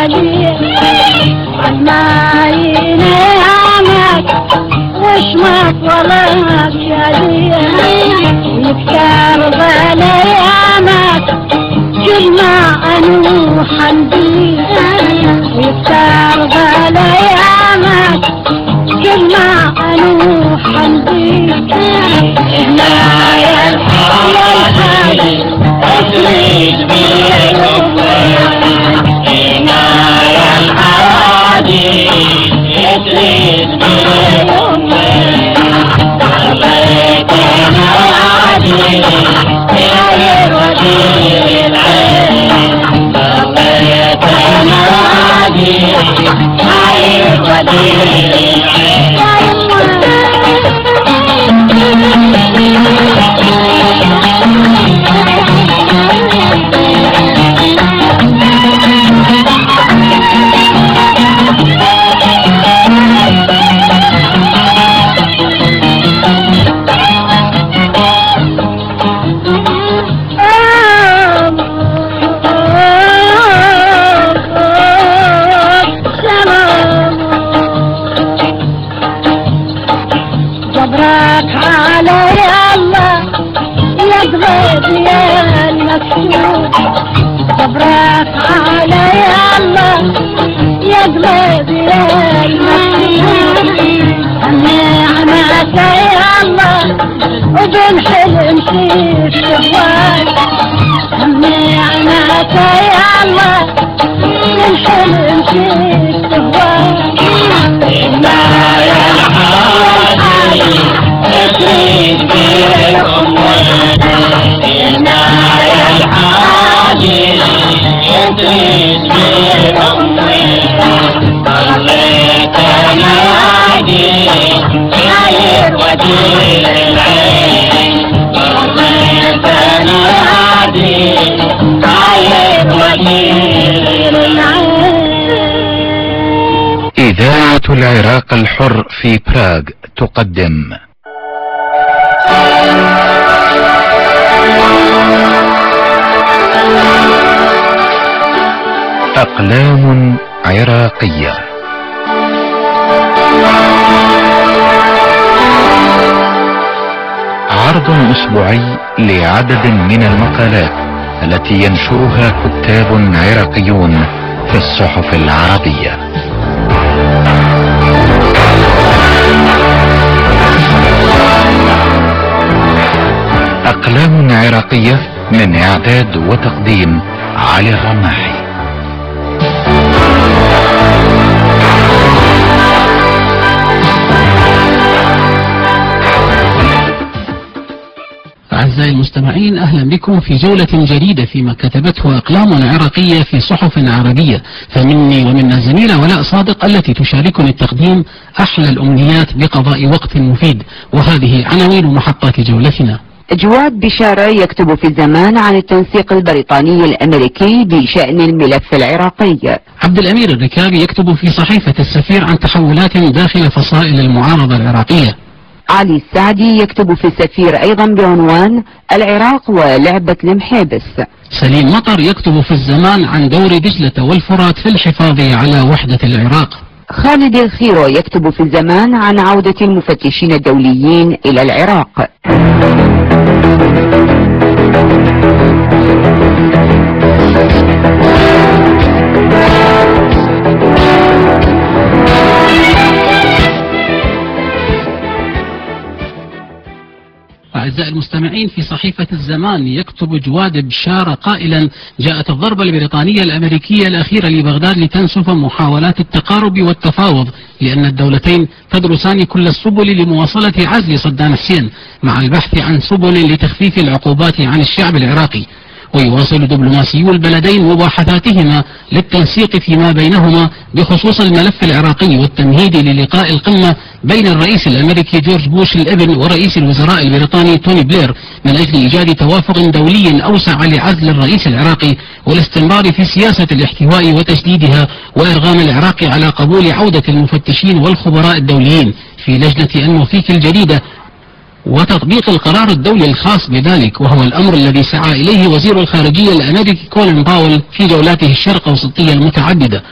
عليه ما ينامك وشمك ولا عليه يذكر ظلامك كل ما أنوح بيه يذكر ظلامك كل ما أنوح بيه هنا يا الحاج أسرد بيكم هنا يا الحاج أسرد بيكم ضليت نادي يا الوزير العين ضليت نادي يا الوزير صبرك على الله يا قلبي يا المسكين النعمة يا الله وبالحلم شيف شهوات النعمة يا الله بالحلم شيف شهوات إنا يا حاجي أسرد بيكم إنا يا الحاجي أسرد بيكم ضليت نادي غير وزير العين ضليت نادي غير وزير العين. إذاعة العراق الحر في براغ تقدم أقلام عراقية. عرض أسبوعي لعدد من المقالات التي ينشرها كتاب عراقيون في الصحف العربية. أقلام عراقية من إعداد وتقديم علي الرماحي. أعزائي المستمعين، أهلا بكم في جولة جديدة فيما كتبته أقلام عراقية في صحف عربية، فمني ومن الزميلة ولاء صادق التي تشاركني التقديم أحلى الأمنيات بقضاء وقت مفيد. وهذه عناوين محطات جولتنا. جواد بشارة يكتب في الزمان عن التنسيق البريطاني الأمريكي بشأن الملف العراقي. عبد الأمير الركابي يكتب في صحيفة السفير عن تحولات داخل فصائل المعارضة العراقية. علي السعدي يكتب في السفير أيضا بعنوان العراق ولعبة المحابس. سليم مطر يكتب في الزمان عن دور دجلة والفرات في الحفاظ على وحدة العراق. خالد الخيرو يكتب في الزمان عن عودة المفتشين الدوليين إلى العراق. أعزائي المستمعين، في صحيفة الزمان يكتب جواد بشارة قائلا: جاءت الضربة البريطانية الأمريكية الأخيرة لبغداد لتنسف محاولات التقارب والتفاوض، لأن الدولتين تدرسان كل السبل لمواصلة عزل صدام حسين مع البحث عن سبل لتخفيف العقوبات عن الشعب العراقي. ويواصل دبلوماسيو البلدين مباحثاتهما للتنسيق فيما بينهما بخصوص الملف العراقي والتمهيد للقاء القمة بين الرئيس الأمريكي جورج بوش الابن ورئيس الوزراء البريطاني توني بلير من أجل إيجاد توافق دولي أوسع لعزل الرئيس العراقي والاستمرار في سياسة الاحتواء وتشديدها وإرغام العراق على قبول عودة المفتشين والخبراء الدوليين في لجنة الموثيق الجديدة. وتطبيق القرار الدولي الخاص بذلك، وهو الأمر الذي سعى إليه وزير الخارجية الأمريكي كولين باول في جولاته الشرق أوسطية المتعددة.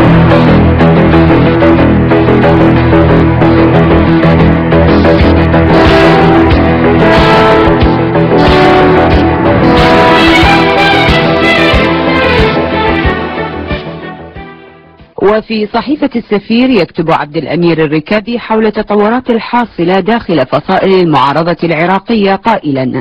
وفي صحيفة السفير يكتب عبد الأمير الركابي حول التطورات الحاصلة داخل فصائل المعارضة العراقية قائلا: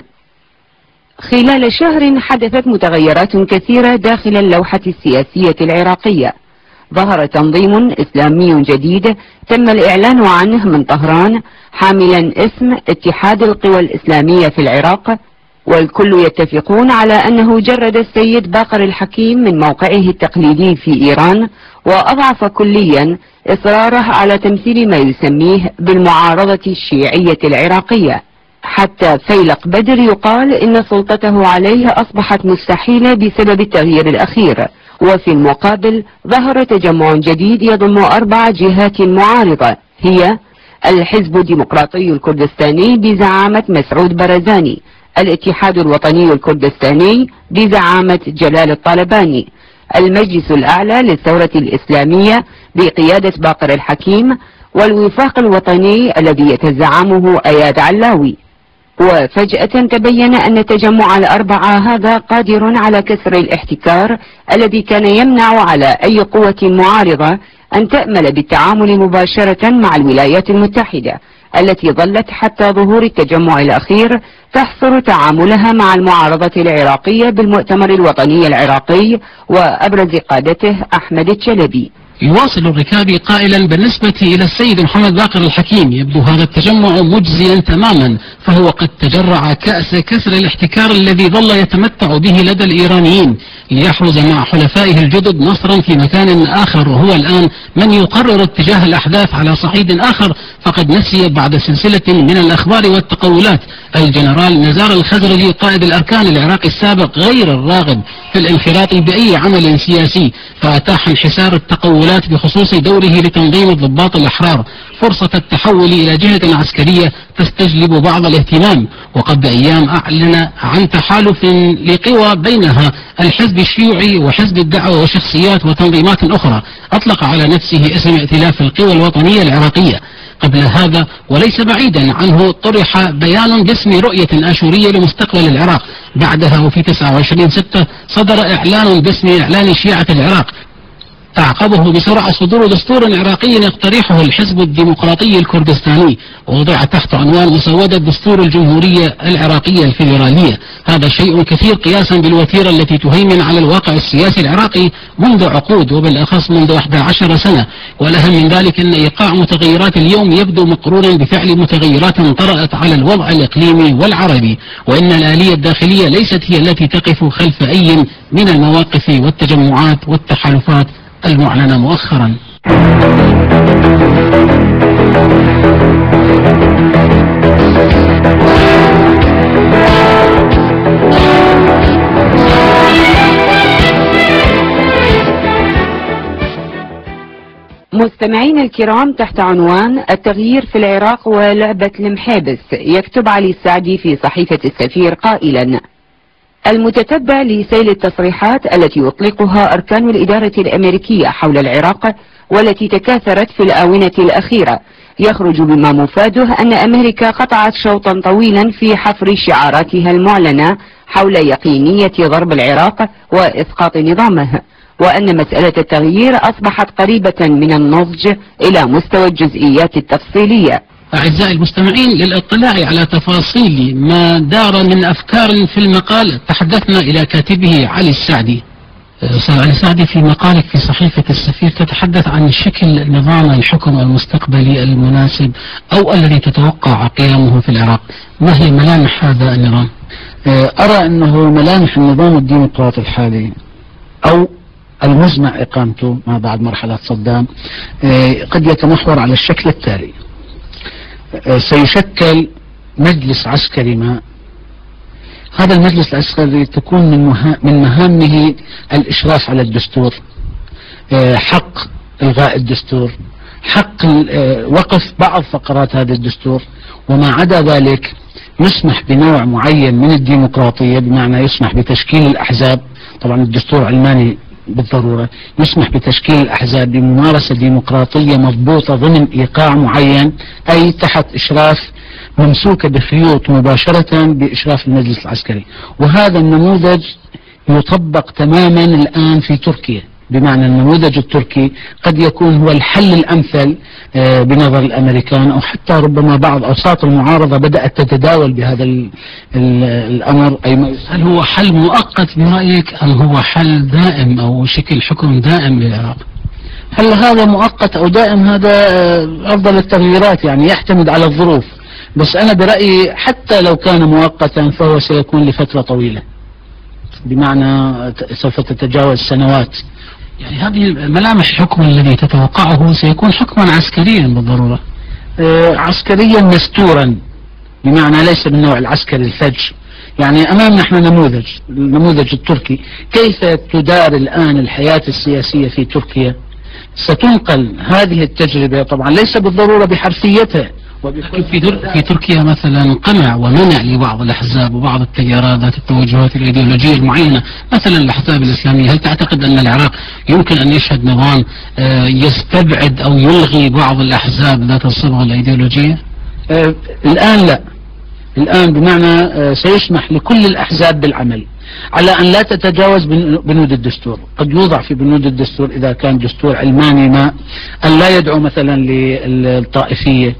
خلال شهر حدثت متغيرات كثيرة داخل اللوحة السياسية العراقية. ظهر تنظيم إسلامي جديد تم الإعلان عنه من طهران حاملا اسم اتحاد القوى الإسلامية في العراق، والكل يتفقون على أنه جرد السيد باقر الحكيم من موقعه التقليدي في إيران، وأضعف كليا إصراره على تمثيل ما يسميه بالمعارضة الشيعية العراقية. حتى فيلق بدر يقال إن سلطته عليه أصبحت مستحيلة بسبب التغيير الأخير. وفي المقابل ظهر تجمع جديد يضم 4 جهات معارضة، هي الحزب الديمقراطي الكردستاني بزعامة مسعود برزاني، الاتحاد الوطني الكردستاني بزعامة جلال الطالباني، المجلس الأعلى للثورة الإسلامية بقيادة باقر الحكيم، والوفاق الوطني الذي يتزعمه أياد علاوي. وفجأة تبين أن التجمع ال4 هذا قادر على كسر الاحتكار الذي كان يمنع على أي قوة معارضة أن تأمل بالتعامل مباشرة مع الولايات المتحدة، التي ظلت حتى ظهور التجمع الأخير تحصر تعاملها مع المعارضة العراقية بالمؤتمر الوطني العراقي وأبرز قادته أحمد الشلبي. يواصل الركابي قائلا: بالنسبة إلى السيد محمد باقر الحكيم يبدو هذا التجمع مجزيا تماما، فهو قد تجرع كأس كسر الاحتكار الذي ظل يتمتع به لدى الإيرانيين ليحرز مع حلفائه الجدد نصرا في مكان آخر. وهو الآن من يقرر اتجاه الأحداث على صعيد آخر، فقد نسي بعد سلسلة من الأخبار والتقولات الجنرال نزار الخزرجي قائد الأركان العراقي السابق غير الراغب في الانخراط بأي عمل سياسي، فأتاح انحسار التقولات بخصوص دوره لتنظيم الضباط الأحرار فرصة التحول إلى جهة عسكرية تستجلب بعض الاهتمام. وقبل أيام أعلن عن تحالف لقوى بينها الحزب الشيوعي وحزب الدعوة وشخصيات وتنظيمات أخرى أطلق على نفسه اسم ائتلاف القوى الوطنية العراقية. قبل هذا وليس بعيدا عنه طرح بيان باسم رؤية آشورية لمستقبل العراق. بعدها وفي 29/6 صدر إعلان باسم إعلان شيعة العراق، أعقبه بسرعة صدور دستور عراقي يقترحه الحزب الديمقراطي الكردستاني، ووضع تحت عنوان مسودة دستور الجمهورية العراقية الفيدرالية. هذا شيء كثير قياسا بالوتيرة التي تهيمن على الواقع السياسي العراقي منذ عقود، وبالأخص منذ 11 سنة. والأهم من ذلك أن إيقاع متغيرات اليوم يبدو مقرونا بفعل متغيرات طرأت على الوضع الإقليمي والعربي، وإن الآلية الداخلية ليست هي التي تقف خلف أي من المواقف والتجمعات والتحالفات المعلنة مؤخرا. مستمعين الكرام، تحت عنوان التغيير في العراق ولعبة المحابس، يكتب علي السعدي في صحيفة السفير قائلا: المتتبع لسيل التصريحات التي يطلقها أركان الإدارة الأمريكية حول العراق والتي تكاثرت في الآونة الأخيرة يخرج بما مفاده أن أمريكا قطعت شوطا طويلا في حفر شعاراتها المعلنة حول يقينية ضرب العراق وإسقاط نظامه، وأن مسألة التغيير أصبحت قريبة من النضج إلى مستوى الجزئيات التفصيلية. أعزائي المستمعين، للاطلاع على تفاصيل ما دار من أفكار في المقال تحدثنا إلى كاتبه علي السعدي. أستاذ علي السعدي، في مقالك في صحيفة السفير تتحدث عن شكل نظام الحكم المستقبلي المناسب أو الذي تتوقع قيامه في العراق. ما هي ملامح هذا النظام؟ أرى أنه ملامح النظام الديمقراطي الحالي أو المزمع إقامته ما بعد مرحلة صدام قد يتمحور على الشكل التالي: سيشكل مجلس عسكري ما. هذا المجلس العسكري تكون من مهامه الإشراف على الدستور، حق إلغاء الدستور، حق وقف بعض فقرات هذا الدستور، وما عدا ذلك يسمح بنوع معين من الديمقراطية، بمعنى يسمح بتشكيل الأحزاب. طبعا الدستور العلماني بالضرورة يسمح بتشكيل الأحزاب بممارسة ديمقراطية مضبوطة ضمن إيقاع معين، أي تحت إشراف ممسوكة بخيوط مباشرة بإشراف المجلس العسكري. وهذا النموذج يطبق تماما الآن في تركيا، بمعنى النموذج التركي قد يكون هو الحل الأمثل بنظر الأمريكان، أو حتى ربما بعض أوساط المعارضة بدأت تتداول بهذا الأمر. هل هو حل مؤقت برأيك أم هو حل دائم أو شكل حكم دائم للعراق؟ هل هذا مؤقت أو دائم؟ هذا أفضل التغييرات، يعني يعتمد على الظروف. بس أنا برأيي حتى لو كان مؤقتا فهو سيكون لفترة طويلة، بمعنى سوف تتجاوز سنوات. يعني هذه ملامح الحكم الذي تتوقعه سيكون حكما عسكريا بالضرورة؟ عسكريا مستورا، بمعنى ليس من نوع العسكري الفج. يعني أمامنا احنا النموذج التركي. كيف تدار الآن الحياة السياسية في تركيا؟ ستنقل هذه التجربة، طبعا ليس بالضرورة بحرفيتها. في تركيا مثلا قمع ومنع لبعض الأحزاب وبعض التيارات ذات التوجهات الإيديولوجية المعينة، مثلا الأحزاب الإسلامية. هل تعتقد أن العراق يمكن أن يشهد نظام يستبعد أو يلغي بعض الأحزاب ذات الصبغة الإيديولوجية؟ الآن لا. الآن بمعنى سيسمح لكل الأحزاب بالعمل على أن لا تتجاوز بنود الدستور. قد يوضع في بنود الدستور إذا كان دستور علماني ما أن لا يدعو مثلا للطائفية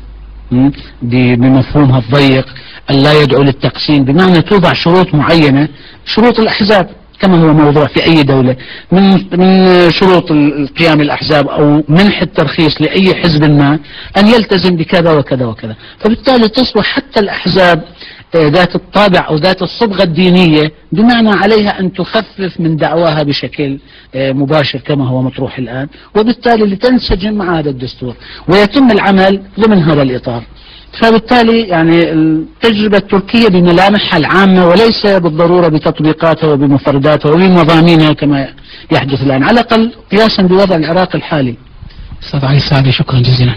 بمفهومها الضيق، أن لا يدعو للتقسيم، بمعنى توضع شروط معينة، شروط الأحزاب كما هو موضوع في أي دولة، من شروط قيام الأحزاب أو منح الترخيص لأي حزب ما أن يلتزم بكذا وكذا وكذا. فبالتالي تصبح حتى الأحزاب ذات الطابع أو ذات الصبغة الدينية بمعنى عليها أن تخفف من دعواها بشكل مباشر كما هو مطروح الآن، وبالتالي لتنسجم مع هذا الدستور ويتم العمل ضمن هذا الإطار. فبالتالي يعني التجربة التركية بملامحها العامة وليس بالضرورة بتطبيقاتها وبمفرداتها وبمضامينها كما يحدث الآن، على الأقل قياسا بوضع العراق الحالي. أستاذ علي السعدي، شكرا جزيلا.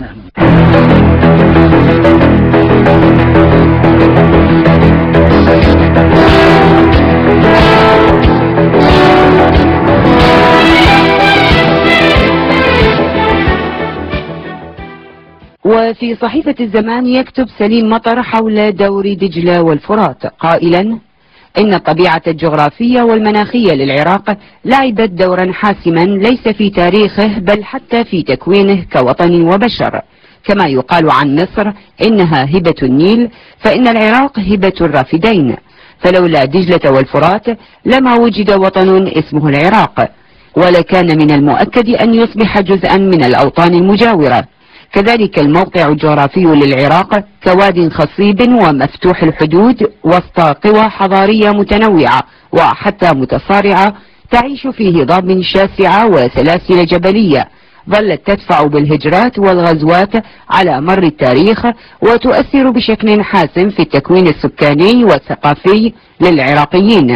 وفي صحيفة الزمان يكتب سليم مطر حول دور دجلة والفرات قائلا إن الطبيعة الجغرافية والمناخية للعراق لعبت دورا حاسما ليس في تاريخه بل حتى في تكوينه كوطن وبشر. كما يقال عن مصر إنها هبة النيل، فإن العراق هبة الرافدين، فلولا دجلة والفرات لما وجد وطن اسمه العراق، ولكان من المؤكد أن يصبح جزءا من الأوطان المجاورة. كذلك الموقع الجغرافي للعراق كواد خصيب ومفتوح الحدود وسط قوى حضارية متنوعة وحتى متصارعة تعيش في هضاب شاسعة وسلاسل جبلية ظلت تدفع بالهجرات والغزوات على مر التاريخ، وتؤثر بشكل حاسم في التكوين السكاني والثقافي للعراقيين،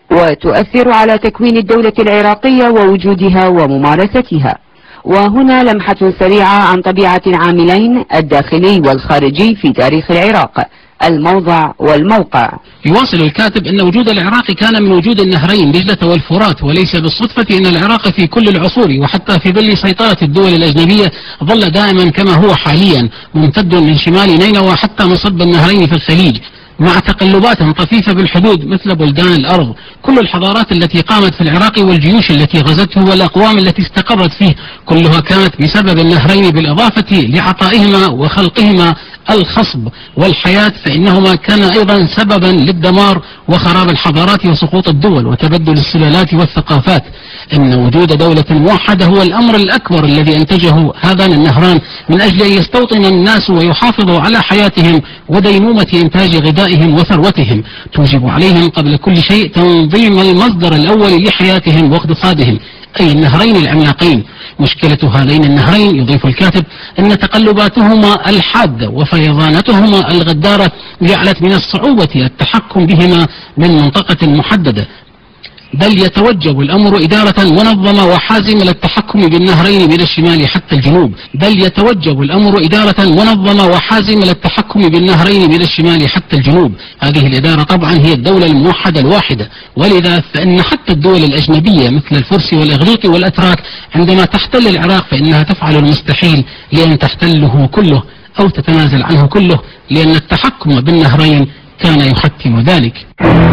وتؤثر على تكوين الدولة العراقية ووجودها وممارستها. وهنا لمحة سريعة عن طبيعة العاملين الداخلي والخارجي في تاريخ العراق، الموضع والموقع. يواصل الكاتب أن وجود العراق كان من وجود النهرين دجلة والفرات، وليس بالصدفة أن العراق في كل العصور وحتى في ظل سيطرة الدول الأجنبية ظل دائما كما هو حاليا ممتد من شمال نينوى حتى مصب النهرين في الخليج، مع تقلبات طفيفة بالحدود مثل بلدان الأرض. كل الحضارات التي قامت في العراق والجيوش التي غزته والأقوام التي استقرت فيه كلها كانت بسبب النهرين، بالإضافة لعطائهما وخلقهما الخصب والحياة، فإنهما كان أيضا سببا للدمار وخراب الحضارات وسقوط الدول وتبدل السلالات والثقافات. إن وجود دولة موحدة هو الأمر الأكبر الذي أنتجه هذان النهران من أجل أن يستوطن الناس ويحافظوا على حياتهم وديمومة إنتاج غذائهم وثروتهم، توجب عليهم قبل كل شيء تنظيم المصدر الأول لحياتهم واقتصادهم، أي النهرين العملاقين. مشكلة هذين النهرين يضيف الكاتب أن تقلباتهما الحادة وفيضانتهما الغدارة جعلت من الصعوبة التحكم بهما من منطقة محددة. بل يتوجب الأمر إدارة منظمة وحازمة للتحكم بالنهرين من الشمال حتى الجنوب، بل يتوجب الأمر إدارة منظمة وحازمة للتحكم بالنهرين من الشمال حتى الجنوب. هذه الإدارة طبعا هي الدولة الموحدة الواحدة، ولذا فإن حتى الدول الأجنبية مثل الفرس والإغريق والأتراك عندما تحتل العراق فإنها تفعل المستحيل لأن تحتله كله أو تتنازل عنه كله، لأن التحكم بالنهرين كان يحتم ذلك.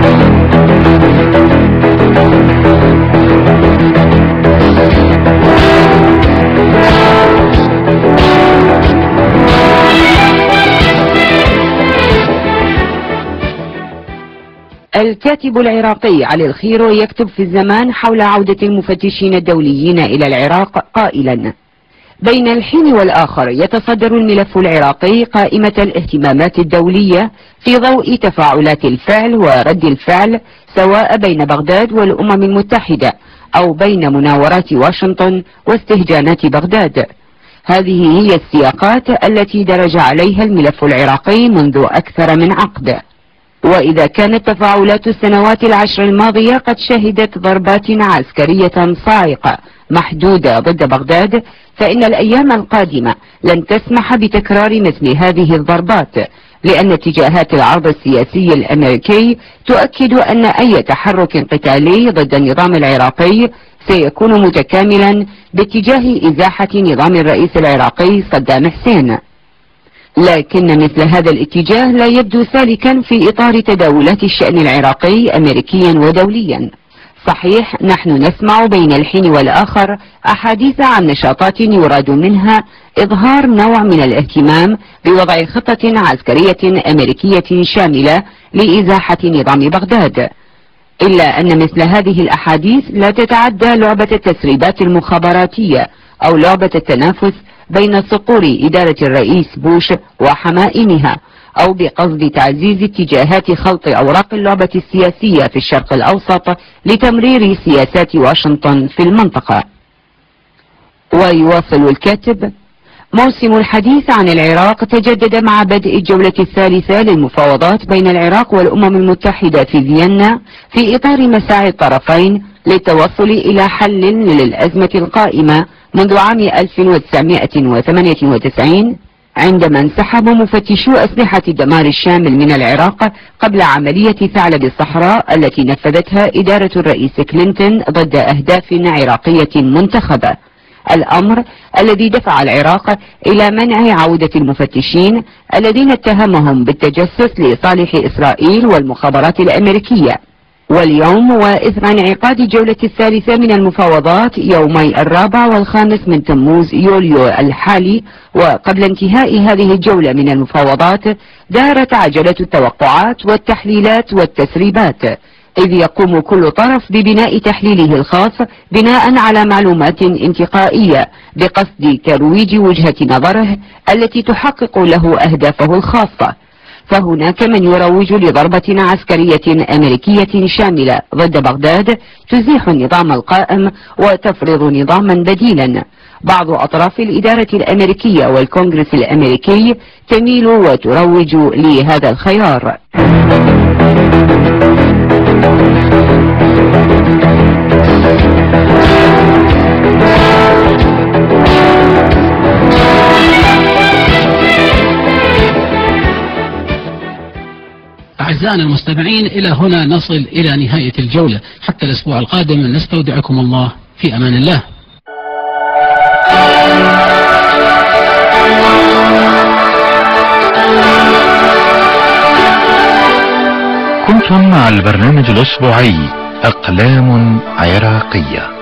الكاتب العراقي علي الخيرو يكتب في الزمان حول عودة المفتشين الدوليين إلى العراق قائلا: بين الحين والآخر يتصدر الملف العراقي قائمة الاهتمامات الدولية في ضوء تفاعلات الفعل ورد الفعل، سواء بين بغداد والأمم المتحدة أو بين مناورات واشنطن واستهجانات بغداد. هذه هي السياقات التي درج عليها الملف العراقي منذ أكثر من عقد. وإذا كانت تفاعلات السنوات العشر الماضية قد شهدت ضربات عسكرية صاعقة محدودة ضد بغداد، فإن الأيام القادمة لن تسمح بتكرار مثل هذه الضربات، لأن اتجاهات العرض السياسي الأمريكي تؤكد أن أي تحرك قتالي ضد النظام العراقي سيكون متكاملا باتجاه إزاحة نظام الرئيس العراقي صدام حسين. لكن مثل هذا الاتجاه لا يبدو سالكا في إطار تداولات الشأن العراقي أمريكيا ودوليا. صحيح نحن نسمع بين الحين والآخر أحاديث عن نشاطات يراد منها إظهار نوع من الاهتمام بوضع خطة عسكرية أمريكية شاملة لإزاحة نظام بغداد، إلا أن مثل هذه الأحاديث لا تتعدى لعبة التسريبات المخابراتية أو لعبة التنافس بين صقور إدارة الرئيس بوش وحمائمها، أو بقصد تعزيز اتجاهات خلط أوراق اللعبة السياسية في الشرق الأوسط لتمرير سياسات واشنطن في المنطقة. ويواصل الكاتب: موسم الحديث عن العراق تجدد مع بدء الجولة الثالثة للمفاوضات بين العراق والأمم المتحدة في فيينا في إطار مساعي الطرفين للتوصل إلى حل للأزمة القائمة منذ عام 1998 عندما انسحب مفتشو أسلحة الدمار الشامل من العراق قبل عملية ثعلب الصحراء التي نفذتها إدارة الرئيس كلينتون ضد أهداف عراقية منتخبة، الأمر الذي دفع العراق إلى منع عودة المفتشين الذين اتهمهم بالتجسس لصالح إسرائيل والمخابرات الأمريكية. واليوم وإثر انعقاد الجولة الثالثة من المفاوضات يومي 4 و5 من تموز يوليو الحالي، وقبل انتهاء هذه الجولة من المفاوضات دارت عجلة التوقعات والتحليلات والتسريبات، إذ يقوم كل طرف ببناء تحليله الخاص بناء على معلومات انتقائية بقصد ترويج وجهة نظره التي تحقق له أهدافه الخاصة. فهناك من يروج لضربة عسكرية أمريكية شاملة ضد بغداد تزيح النظام القائم وتفرض نظاما بديلا. بعض أطراف الإدارة الأمريكية والكونغرس الأمريكي تميل وتروج لهذا الخيار. أعزائنا المستمعين، إلى هنا نصل إلى نهاية الجولة. حتى الأسبوع القادم نستودعكم الله في أمان الله. كنتم مع البرنامج الأسبوعي أقلام عراقية.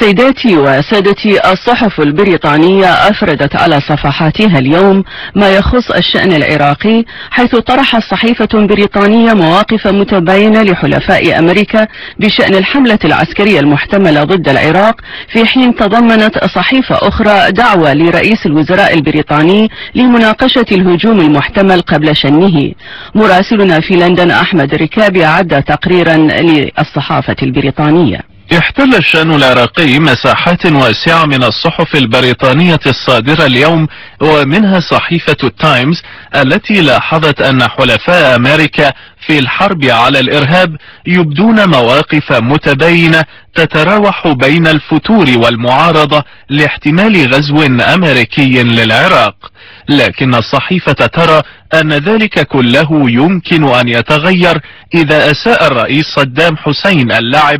سيداتي وسادتي، الصحف البريطانية أفردت على صفحاتها اليوم ما يخص الشأن العراقي، حيث طرحت صحيفة بريطانية مواقف متباينة لحلفاء أمريكا بشأن الحملة العسكرية المحتملة ضد العراق، في حين تضمنت صحيفة أخرى دعوة لرئيس الوزراء البريطاني لمناقشة الهجوم المحتمل قبل شنه. مراسلنا في لندن أحمد الركابي أعد تقريرا للصحافة البريطانية. احتل الشأن العراقي مساحات واسعة من الصحف البريطانية الصادرة اليوم، ومنها صحيفة التايمز التي لاحظت أن حلفاء أمريكا في الحرب على الإرهاب يبدون مواقف متباينة تتراوح بين الفتور والمعارضة لاحتمال غزو أمريكي للعراق، لكن الصحيفة ترى أن ذلك كله يمكن أن يتغير إذا أساء الرئيس صدام حسين اللعب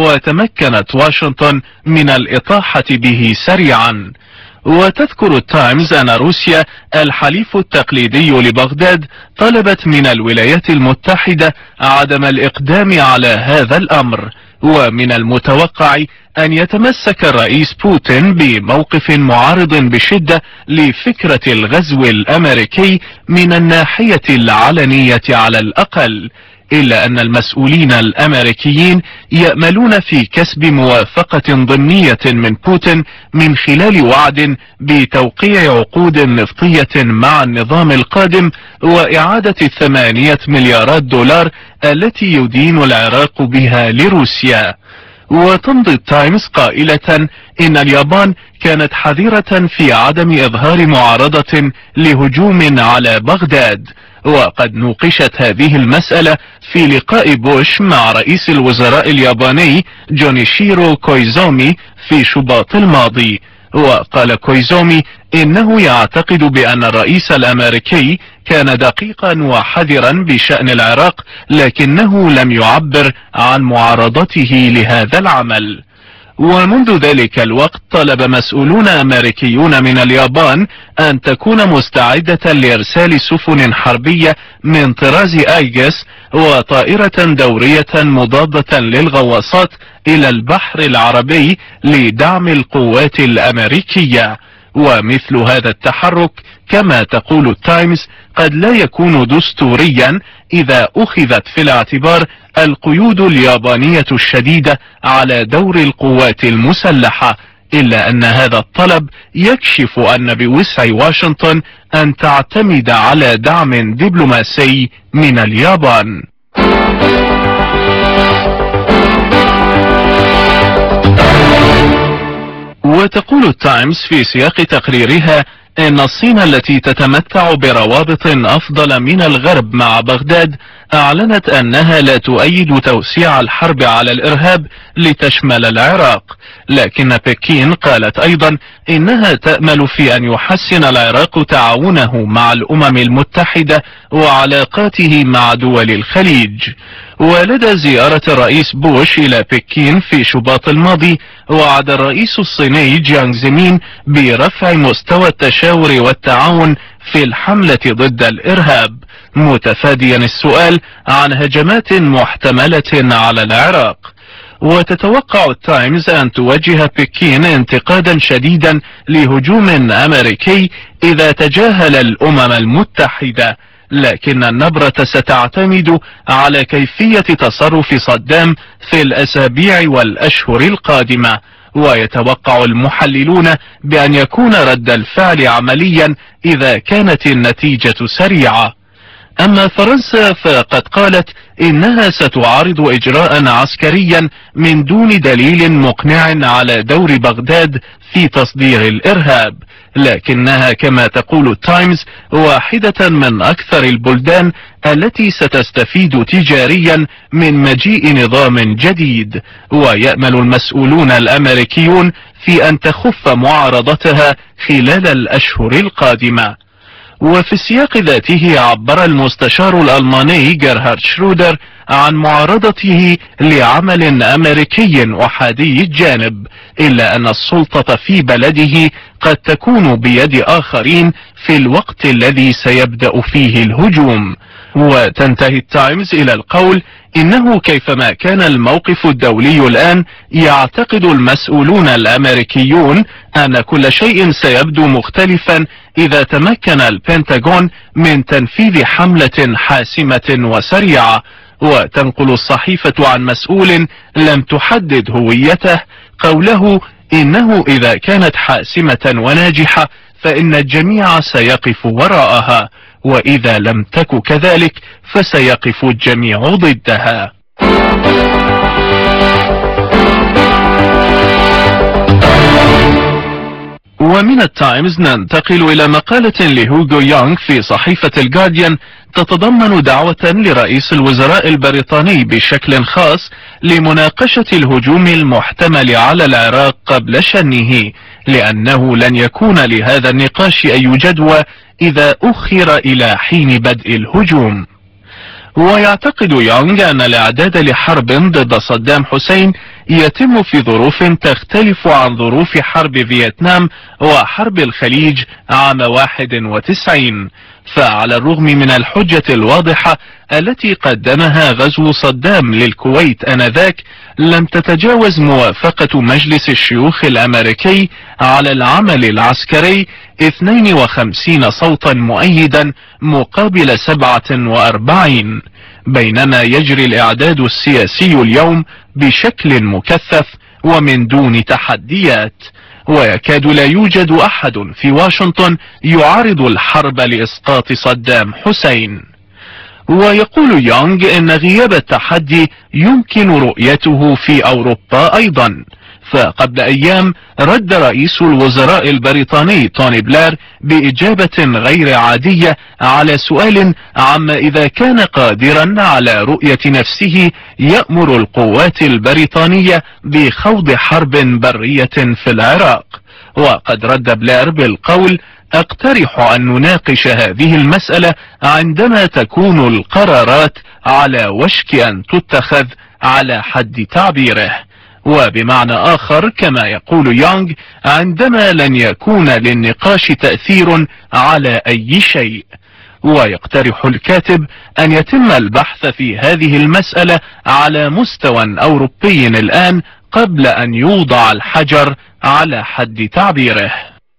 وتمكنت واشنطن من الإطاحة به سريعا. وتذكر التايمز أن روسيا الحليف التقليدي لبغداد طلبت من الولايات المتحدة عدم الإقدام على هذا الأمر، ومن المتوقع أن يتمسك الرئيس بوتين بموقف معارض بشدة لفكرة الغزو الأمريكي من الناحية العلنية على الأقل، إلا أن المسؤولين الأمريكيين يأملون في كسب موافقة ضمنية من بوتين من خلال وعد بتوقيع عقود نفطية مع النظام القادم وإعادة 8 مليارات دولار التي يدين العراق بها لروسيا. وتمضي التايمز قائلة إن اليابان كانت حذرة في عدم إظهار معارضة لهجوم على بغداد، وقد نوقشت هذه المسألة في لقاء بوش مع رئيس الوزراء الياباني جونيشيرو كويزومي في شباط الماضي. وقال كويزومي إنه يعتقد بأن الرئيس الأمريكي كان دقيقا وحذرا بشأن العراق، لكنه لم يعبر عن معارضته لهذا العمل. ومنذ ذلك الوقت طلب مسؤولون أمريكيون من اليابان أن تكون مستعدة لإرسال سفن حربية من طراز آيجس وطائرة دورية مضادة للغواصات إلى البحر العربي لدعم القوات الأمريكية. ومثل هذا التحرك كما تقول التايمز قد لا يكون دستوريا إذا أخذت في الاعتبار القيود اليابانية الشديدة على دور القوات المسلحة، إلا أن هذا الطلب يكشف أن بوسع واشنطن أن تعتمد على دعم دبلوماسي من اليابان. وتقول التايمز في سياق تقريرها إن الصين التي تتمتع بروابط أفضل من الغرب مع بغداد أعلنت أنها لا تؤيد توسيع الحرب على الإرهاب لتشمل العراق، لكن بكين قالت أيضا إنها تأمل في أن يحسن العراق تعاونه مع الأمم المتحدة وعلاقاته مع دول الخليج. ولدى زيارة الرئيس بوش إلى بكين في شباط الماضي، وعد الرئيس الصيني جيانغ زيمين برفع مستوى التشاور والتعاون في الحملة ضد الإرهاب، متفاديا السؤال عن هجمات محتملة على العراق. وتتوقع التايمز أن توجه بكين انتقادا شديدا لهجوم أمريكي إذا تجاهل الأمم المتحدة، لكن النبرة ستعتمد على كيفية تصرف صدام في الأسابيع والأشهر القادمة. ويتوقع المحللون بأن يكون رد الفعل عمليا إذا كانت النتيجة سريعة. أما فرنسا فقد قالت إنها ستعارض إجراء عسكريا من دون دليل مقنع على دور بغداد في تصدير الإرهاب، لكنها كما تقول التايمز واحدة من أكثر البلدان التي ستستفيد تجاريا من مجيء نظام جديد، ويأمل المسؤولون الأمريكيون في أن تخف معارضتها خلال الأشهر القادمة. وفي السياق ذاته عبر المستشار الألماني جيرهارد شرودر عن معارضته لعمل أمريكي أحادي الجانب، إلا أن السلطة في بلده قد تكون بيد آخرين في الوقت الذي سيبدأ فيه الهجوم. وتنتهي التايمز إلى القول إنه كيفما كان الموقف الدولي الآن، يعتقد المسؤولون الأمريكيون أن كل شيء سيبدو مختلفا إذا تمكن البنتاغون من تنفيذ حملة حاسمة وسريعة. وتنقل الصحيفة عن مسؤول لم تحدد هويته قوله إنه إذا كانت حاسمة وناجحة فإن الجميع سيقف وراءها، وإذا لم تك كذلك فسيقف الجميع ضدها. ومن التايمز ننتقل إلى مقالة لهوغو يونغ في صحيفة الجارديان تتضمن دعوة لرئيس الوزراء البريطاني بشكل خاص لمناقشة الهجوم المحتمل على العراق قبل شنه، لأنه لن يكون لهذا النقاش أي جدوى إذا أخر إلى حين بدء الهجوم. ويعتقد يونغ أن الإعداد لحرب ضد صدام حسين يتم في ظروف تختلف عن ظروف حرب فيتنام وحرب الخليج عام 91. فعلى الرغم من الحجة الواضحة التي قدمها غزو صدام للكويت آنذاك، لم تتجاوز موافقة مجلس الشيوخ الأمريكي على العمل العسكري 52 صوتا مؤيدا مقابل 47، بينما يجري الإعداد السياسي اليوم بشكل مكثف ومن دون تحديات، ويكاد لا يوجد أحد في واشنطن يعارض الحرب لإسقاط صدام حسين. ويقول يونغ إن غياب التحدي يمكن رؤيته في أوروبا أيضا، فقبل أيام رد رئيس الوزراء البريطاني توني بلير بإجابة غير عادية على سؤال عما إذا كان قادرا على رؤية نفسه يأمر القوات البريطانية بخوض حرب برية في العراق. وقد رد بلير بالقول: أقترح أن نناقش هذه المسألة عندما تكون القرارات على وشك أن تتخذ على حد تعبيره. وبمعنى آخر كما يقول يونغ، عندما لن يكون للنقاش تأثير على أي شيء. ويقترح الكاتب أن يتم البحث في هذه المسألة على مستوى أوروبي الآن قبل أن يوضع الحجر على حد تعبيره.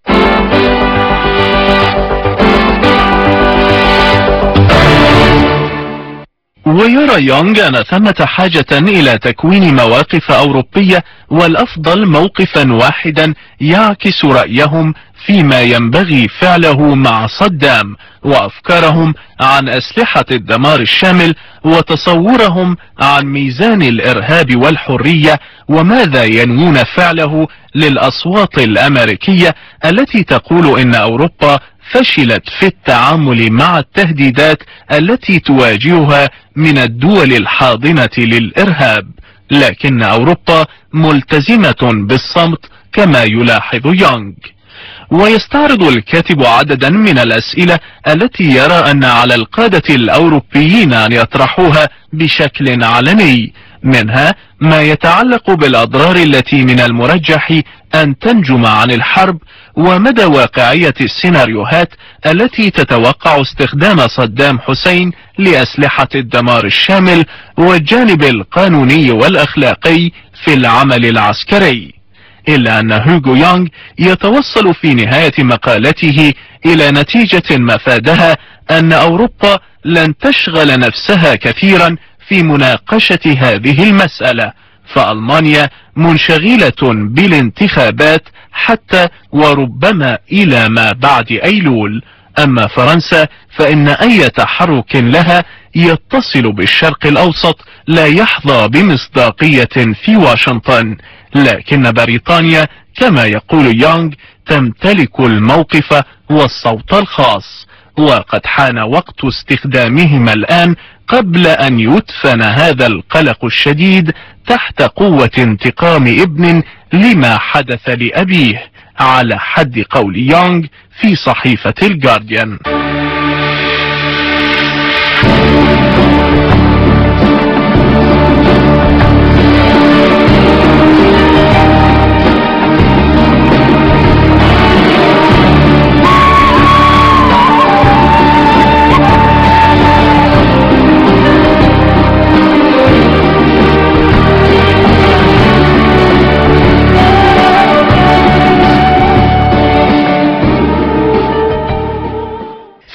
ويرى يونغ أن ثمة حاجة إلى تكوين مواقف أوروبية، والأفضل موقفا واحدا يعكس رأيهم فيما ينبغي فعله مع صدام، وأفكارهم عن أسلحة الدمار الشامل، وتصورهم عن ميزان الإرهاب والحرية، وماذا ينوون فعله للأصوات الأمريكية التي تقول إن أوروبا فشلت في التعامل مع التهديدات التي تواجهها من الدول الحاضنة للإرهاب، لكن أوروبا ملتزمة بالصمت كما يلاحظ يونغ. ويستعرض الكاتب عددا من الأسئلة التي يرى أن على القادة الأوروبيين أن يطرحوها بشكل علني، منها ما يتعلق بالأضرار التي من المرجح أن تنجم عن الحرب، ومدى واقعية السيناريوهات التي تتوقع استخدام صدام حسين لأسلحة الدمار الشامل، والجانب القانوني والأخلاقي في العمل العسكري. إلا أن هوغو يونغ يتوصل في نهاية مقالته إلى نتيجة مفادها أن أوروبا لن تشغل نفسها كثيرا في مناقشة هذه المسألة، فألمانيا منشغلة بالانتخابات حتى وربما إلى ما بعد أيلول. أما فرنسا فإن أي تحرك لها يتصل بالشرق الأوسط لا يحظى بمصداقية في واشنطن، لكن بريطانيا كما يقول يونغ تمتلك الموقف والصوت الخاص، وقد حان وقت استخدامهما الآن قبل أن يدفن هذا القلق الشديد تحت قوة انتقام ابن لما حدث لأبيه، على حد قول يونغ في صحيفة الجارديان.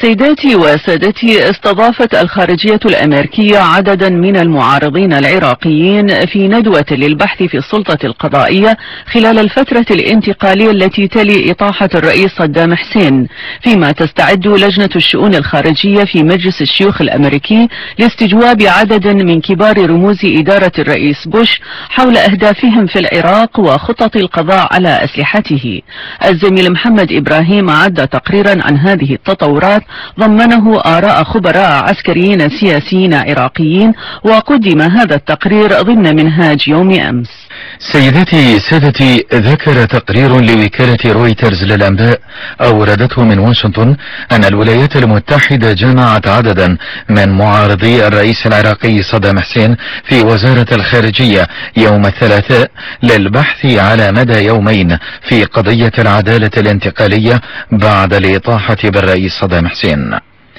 سيداتي وسادتي، استضافت الخارجية الأمريكية عددا من المعارضين العراقيين في ندوة للبحث في السلطة القضائية خلال الفترة الانتقالية التي تلي إطاحة الرئيس صدام حسين، فيما تستعد لجنة الشؤون الخارجية في مجلس الشيوخ الأمريكي لاستجواب عدد من كبار رموز إدارة الرئيس بوش حول أهدافهم في العراق وخطط القضاء على أسلحته. الزميل محمد إبراهيم أعد تقريرا عن هذه التطورات ضمنه آراء خبراء عسكريين سياسيين عراقيين، وقدم هذا التقرير ضمن منهاج يوم أمس. سيداتي سادتي، ذكر تقرير لوكالة رويترز للأنباء أوردته من واشنطن أن الولايات المتحدة جمعت عددا من معارضي الرئيس العراقي صدام حسين في وزارة الخارجية يوم الثلاثاء للبحث على مدى يومين في قضية العدالة الانتقالية بعد الإطاحة بالرئيس صدام حسين.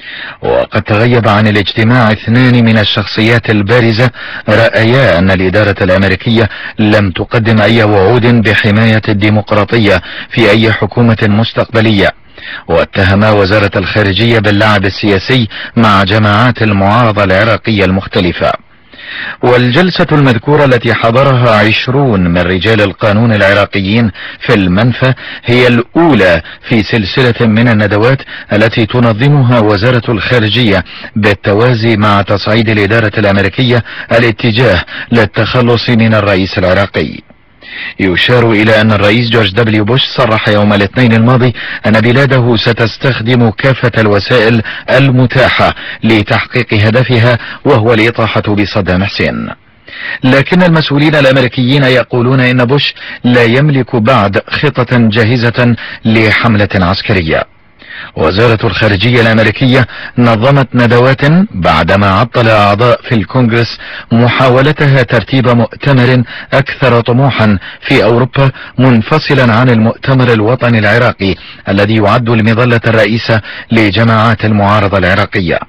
وقد تغيب عن الاجتماع اثنان من الشخصيات البارزة رأيا أن الإدارة الأمريكية لم تقدم أي وعود بحماية الديمقراطية في أي حكومة مستقبلية، واتهما وزارة الخارجية باللعب السياسي مع جماعات المعارضة العراقية المختلفة. والجلسة المذكورة التي حضرها 20 من رجال القانون العراقيين في المنفى هي الأولى في سلسلة من الندوات التي تنظمها وزارة الخارجية بالتوازي مع تصعيد الإدارة الأمريكية الاتجاه للتخلص من الرئيس العراقي. يشار إلى أن الرئيس جورج دبليو بوش صرح يوم الاثنين الماضي أن بلاده ستستخدم كافة الوسائل المتاحة لتحقيق هدفها، وهو الإطاحة بصدام حسين. لكن المسؤولين الأمريكيين يقولون إن بوش لا يملك بعد خطة جاهزة لحملة عسكرية. وزارة الخارجية الأمريكية نظمت ندوات بعدما عطل أعضاء في الكونغرس محاولتها ترتيب مؤتمر أكثر طموحا في أوروبا منفصلا عن المؤتمر الوطني العراقي الذي يعد المظلة الرئيسة لجماعات المعارضة العراقية.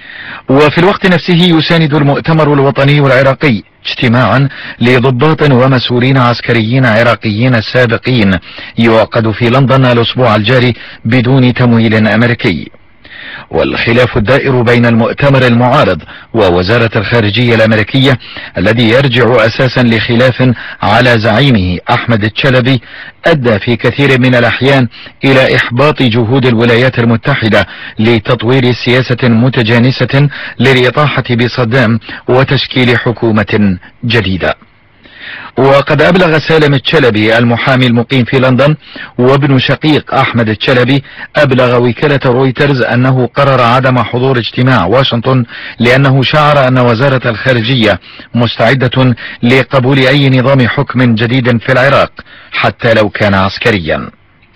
وفي الوقت نفسه يساند المؤتمر الوطني العراقي اجتماعا لضباط ومسؤولين عسكريين عراقيين سابقين يعقد في لندن الأسبوع الجاري بدون تمويل أمريكي. والخلاف الدائر بين المؤتمر المعارض ووزارة الخارجية الأمريكية الذي يرجع أساسا لخلاف على زعيمه أحمد الشلبي أدى في كثير من الأحيان إلى إحباط جهود الولايات المتحدة لتطوير سياسة متجانسة للإطاحة بصدام وتشكيل حكومة جديدة. وقد أبلغ سالم الشلبي المحامي المقيم في لندن وابن شقيق أحمد الشلبي أبلغ وكالة رويترز أنه قرر عدم حضور اجتماع واشنطن لأنه شعر أن وزارة الخارجية مستعدة لقبول أي نظام حكم جديد في العراق حتى لو كان عسكريا.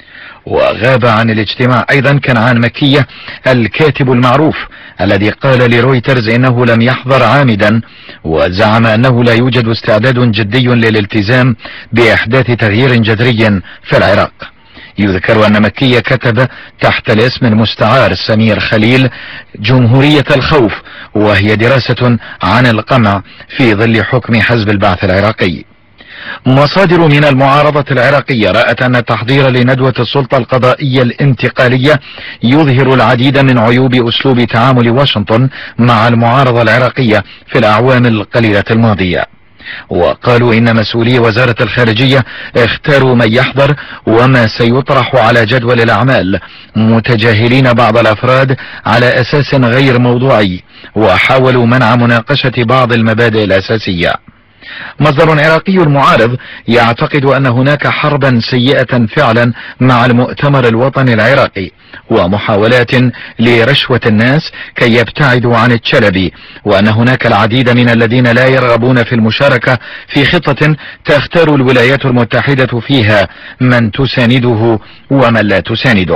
وغاب عن الاجتماع أيضا كنعان مكية الكاتب المعروف الذي قال لرويترز إنه لم يحضر عامدا، وزعم أنه لا يوجد استعداد جدي للالتزام بإحداث تغيير جذري في العراق. يذكر أن مكية كتب تحت الاسم المستعار سمير خليل جمهورية الخوف، وهي دراسة عن القمع في ظل حكم حزب البعث العراقي. مصادر من المعارضة العراقية رأت أن التحضير لندوة السلطة القضائية الانتقالية يظهر العديد من عيوب أسلوب تعامل واشنطن مع المعارضة العراقية في الأعوام القليلة الماضية. وقالوا إن مسؤولي وزارة الخارجية اختاروا من يحضر وما سيطرح على جدول الأعمال، متجاهلين بعض الأفراد على أساس غير موضوعي، وحاولوا منع مناقشة بعض المبادئ الأساسية. مصدر عراقي معارض يعتقد أن هناك حربا سيئة فعلا مع المؤتمر الوطني العراقي ومحاولات لرشوة الناس كي يبتعدوا عن الشلبي، وأن هناك العديد من الذين لا يرغبون في المشاركة في خطة تختار الولايات المتحدة فيها من تسانده ومن لا تسانده.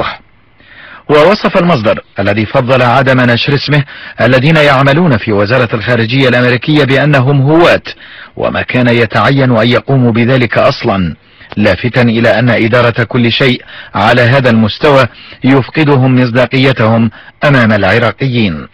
ووصف المصدر الذي فضل عدم نشر اسمه الذين يعملون في وزارة الخارجية الأمريكية بأنهم هواة، وما كان يتعين أن يقوموا بذلك أصلا، لافتا إلى أن إدارة كل شيء على هذا المستوى يفقدهم مصداقيتهم أمام العراقيين.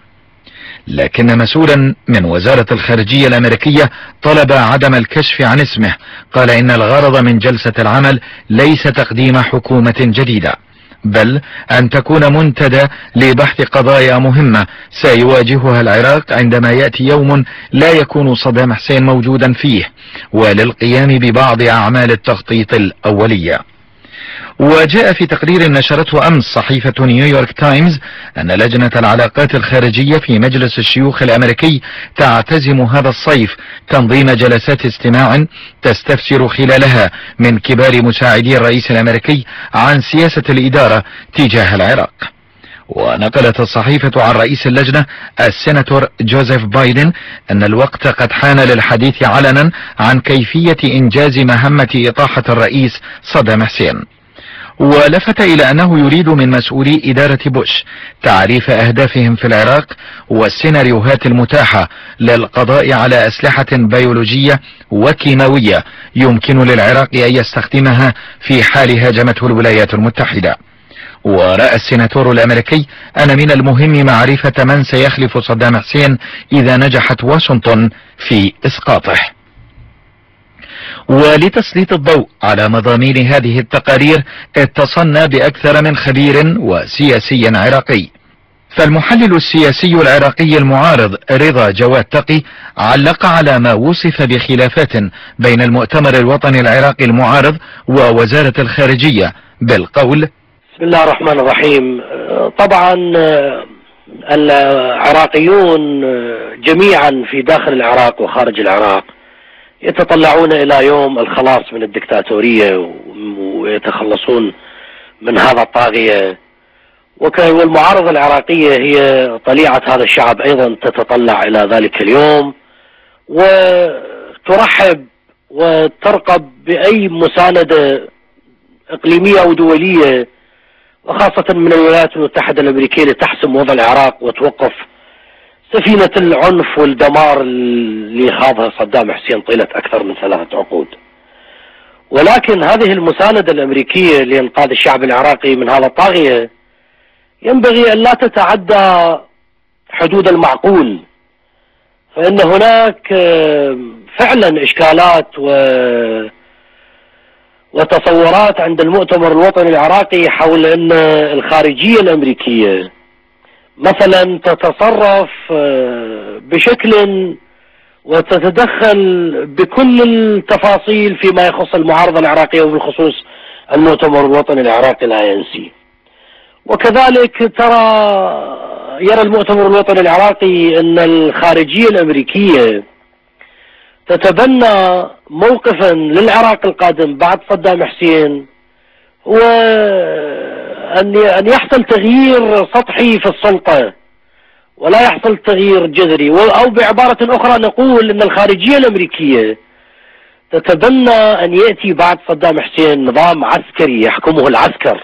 لكن مسؤولا من وزارة الخارجية الأمريكية طلب عدم الكشف عن اسمه، قال إن الغرض من جلسة العمل ليس تقديم حكومة جديدة، بل أن تكون منتدى لبحث قضايا مهمة سيواجهها العراق عندما يأتي يوم لا يكون صدام حسين موجودا فيه، وللقيام ببعض أعمال التخطيط الأولية. وجاء في تقرير نشرته أمس صحيفة نيويورك تايمز أن لجنة العلاقات الخارجية في مجلس الشيوخ الأمريكي تعتزم هذا الصيف تنظيم جلسات استماع تستفسر خلالها من كبار مساعدي الرئيس الأمريكي عن سياسة الإدارة تجاه العراق. ونقلت الصحيفة عن رئيس اللجنة السيناتور جوزيف بايدن أن الوقت قد حان للحديث علنا عن كيفية إنجاز مهمة إطاحة الرئيس صدام حسين. ولفت إلى أنه يريد من مسؤولي إدارة بوش تعريف أهدافهم في العراق والسيناريوهات المتاحة للقضاء على أسلحة بيولوجية وكيماوية يمكن للعراق أن يستخدمها في حال هاجمته الولايات المتحدة. ورأى السيناتور الأمريكي أن من المهم معرفة من سيخلف صدام حسين إذا نجحت واشنطن في إسقاطه. ولتسليط الضوء على مضامين هذه التقارير اتصلنا بأكثر من خبير وسياسي عراقي. فالمحلل السياسي العراقي المعارض رضا جواد تقي علق على ما وصف بخلافات بين المؤتمر الوطني العراقي المعارض ووزارة الخارجية بالقول: بسم الله الرحمن الرحيم. طبعا العراقيون جميعا في داخل العراق وخارج العراق يتطلعون إلى يوم الخلاص من الدكتاتورية ويتخلصون من هذا الطاغية، والمعارضة العراقية هي طليعة هذا الشعب أيضا تتطلع إلى ذلك اليوم، وترحب وترقب بأي مساندة إقليمية أو دولية، وخاصة من الولايات المتحدة الأمريكية، لتحسم وضع العراق وتوقف سفينة العنف والدمار اللي خاضها صدام حسين طيلة أكثر من 3 عقود. ولكن هذه المساندة الأمريكية لإنقاذ الشعب العراقي من هذا الطاغية ينبغي أن لا تتعدى حدود المعقول، فإن هناك فعلا إشكالات وتصورات عند المؤتمر الوطني العراقي حول أن الخارجية الأمريكية مثلا تتصرف بشكل وتتدخل بكل التفاصيل فيما يخص المعارضة العراقية وبالخصوص المؤتمر الوطني العراقي الINC. وكذلك يرى المؤتمر الوطني العراقي أن الخارجية الأمريكية تتبنى موقفا للعراق القادم بعد صدام حسين هو أن يحصل تغيير سطحي في السلطة ولا يحصل تغيير جذري، أو بعبارة أخرى نقول أن الخارجية الأمريكية تتبنى أن يأتي بعد صدام حسين نظام عسكري يحكمه العسكر،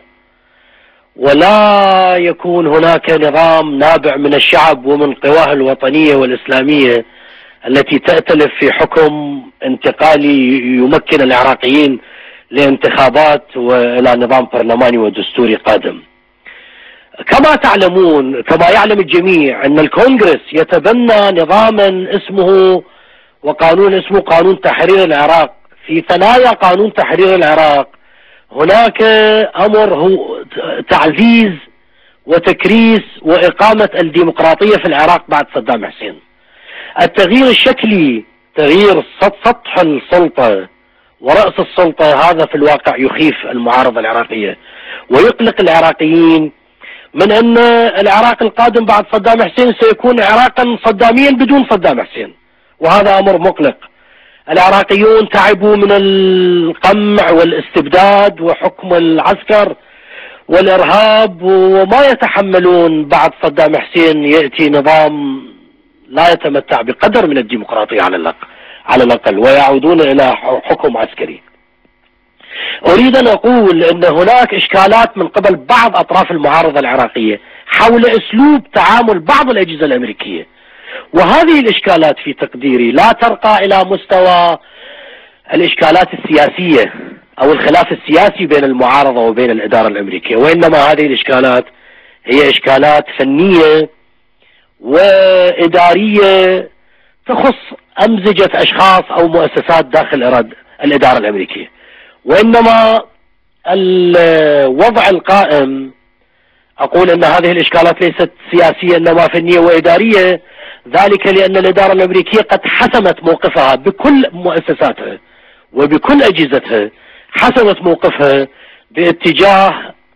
ولا يكون هناك نظام نابع من الشعب ومن قواه الوطنية والإسلامية التي تأتلف في حكم انتقالي يمكن العراقيين لانتخابات وإلى نظام برلماني ودستوري قادم. كما تعلمون، كما يعلم الجميع، أن الكونغرس يتبنى نظاما اسمه وقانون اسمه قانون تحرير العراق. في ثنايا قانون تحرير العراق هناك أمر هو تعزيز وتكريس وإقامة الديمقراطية في العراق بعد صدام حسين. التغيير الشكلي، تغيير سطح السلطة ورأس السلطة، هذا في الواقع يخيف المعارضة العراقية ويقلق العراقيين من أن العراق القادم بعد صدام حسين سيكون عراقا صداميا بدون صدام حسين، وهذا أمر مقلق. العراقيون تعبوا من القمع والاستبداد وحكم العسكر والإرهاب، وما يتحملون بعد صدام حسين يأتي نظام لا يتمتع بقدر من الديمقراطية على الأقل ويعودون إلى حكم عسكري. أريد أن أقول أن هناك إشكالات من قبل بعض أطراف المعارضة العراقية حول أسلوب تعامل بعض الأجهزة الأمريكية، وهذه الإشكالات في تقديري لا ترقى إلى مستوى الإشكالات السياسية أو الخلاف السياسي بين المعارضة وبين الإدارة الأمريكية، وإنما هذه الإشكالات هي إشكالات فنية وإدارية تخص أمزجة أشخاص أو مؤسسات داخل الإدارة الأمريكية. وإنما الوضع القائم، أقول أن هذه الإشكالات ليست سياسية إنما فنية وإدارية، ذلك لأن الإدارة الأمريكية قد حسمت موقفها بكل مؤسساتها وبكل أجهزتها، حسمت موقفها باتجاه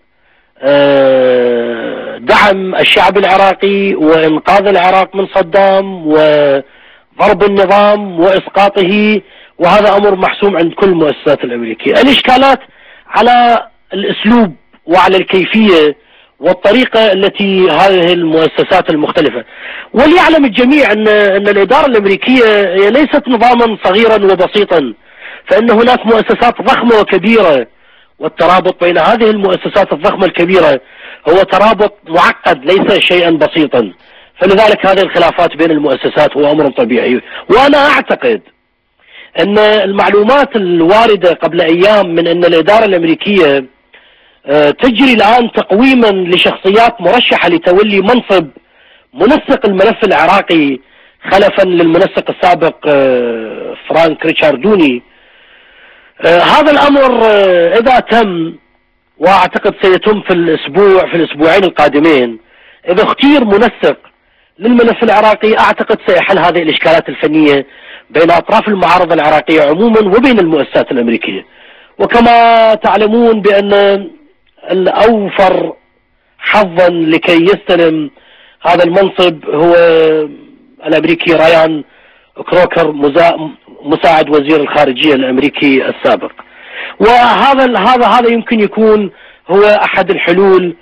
دعم الشعب العراقي وإنقاذ العراق من صدام وضرب النظام وإسقاطه، وهذا أمر محسوم عند كل المؤسسات الأمريكية. الإشكالات على الأسلوب وعلى الكيفية والطريقة التي هذه المؤسسات المختلفة. وليعلم الجميع أن الإدارة الأمريكية ليست نظاما صغيرا وبسيطا، فإن هناك مؤسسات ضخمة وكبيرة، والترابط بين هذه المؤسسات الضخمة الكبيرة هو ترابط معقد ليس شيئا بسيطا، فلذلك هذه الخلافات بين المؤسسات هو أمر طبيعي. وأنا أعتقد أن المعلومات الواردة قبل أيام من أن الإدارة الأمريكية تجري الآن تقويما لشخصيات مرشحة لتولي منصب منسق الملف العراقي خلفا للمنسق السابق فرانك ريتشاردوني. هذا الأمر إذا تم، وأعتقد سيتم في الأسبوعين القادمين، إذا اختير منسق للملف العراقي، أعتقد سيحل هذه الإشكالات الفنية بين أطراف المعارضة العراقية عموما وبين المؤسسات الأمريكية. وكما تعلمون بأن الأوفر حظا لكي يستلم هذا المنصب هو الأمريكي رايان كروكر مساعد وزير الخارجية الأمريكي السابق. وهذا يمكن يكون هو أحد الحلول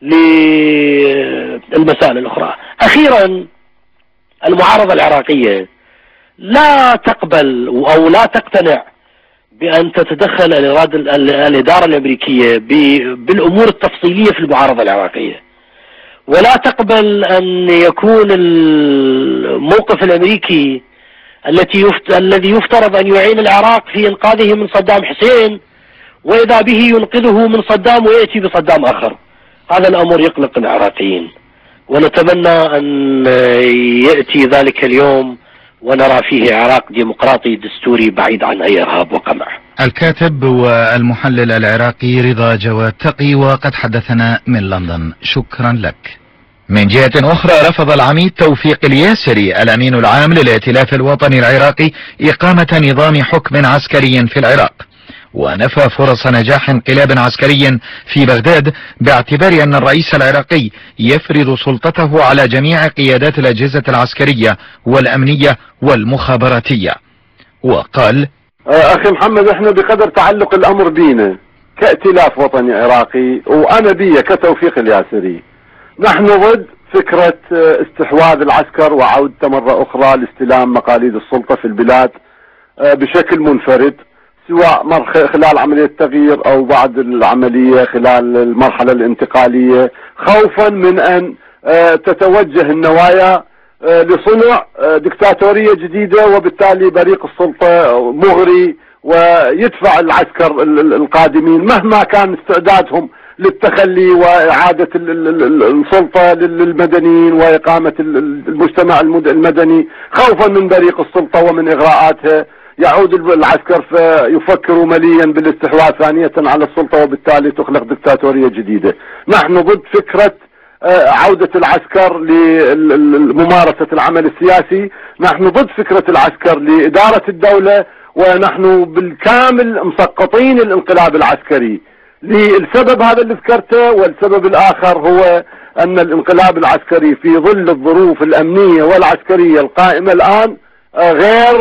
للمسائل الأخرى. أخيرا، المعارضة العراقية لا تقبل أو لا تقتنع بأن تتدخل الإدارة الأمريكية بالأمور التفصيلية في المعارضة العراقية، ولا تقبل أن يكون الموقف الأمريكي الذي يفترض أن يعين العراق في إنقاذه من صدام حسين، وإذا به ينقذه من صدام ويأتي بصدام آخر. هذا الأمر يقلق العراقيين، ونتمنى أن يأتي ذلك اليوم ونرى فيه عراق ديمقراطي دستوري بعيد عن أي إرهاب وقمع. الكاتب والمحلل العراقي رضا جواد تقي، وقد حدثنا من لندن. شكرا لك. من جهة أخرى، رفض العميد توفيق الياسري الأمين العام للائتلاف الوطني العراقي إقامة نظام حكم عسكري في العراق، ونفى فرص نجاح انقلاب عسكري في بغداد باعتبار أن الرئيس العراقي يفرض سلطته على جميع قيادات الأجهزة العسكرية والأمنية والمخابراتية. وقال: أخي محمد، احنا بقدر تعلق الأمر بينا كائتلاف وطني عراقي، وأنا بي كتوفيق الياسري، نحن ضد فكرة استحواذ العسكر وعودته مرة أخرى لاستلام مقاليد السلطة في البلاد بشكل منفرد، سواء خلال عملية التغيير أو بعد العملية خلال المرحلة الانتقالية، خوفا من أن تتوجه النوايا لصنع دكتاتورية جديدة، وبالتالي بريق السلطة مغري ويدفع العسكر القادمين مهما كان استعدادهم للتخلي وإعادة السلطة للمدنيين وإقامة المجتمع المدني، خوفا من بريق السلطة ومن إغراءاتها يعود العسكر فيفكروا مليا بالاستحواذ ثانية على السلطة، وبالتالي تخلق دكتاتورية جديدة. نحن ضد فكرة عودة العسكر لممارسة العمل السياسي، نحن ضد فكرة العسكر لإدارة الدولة، ونحن بالكامل مسقطين الانقلاب العسكري للسبب هذا اللي ذكرته. والسبب الآخر هو أن الانقلاب العسكري في ظل الظروف الأمنية والعسكرية القائمة الآن غير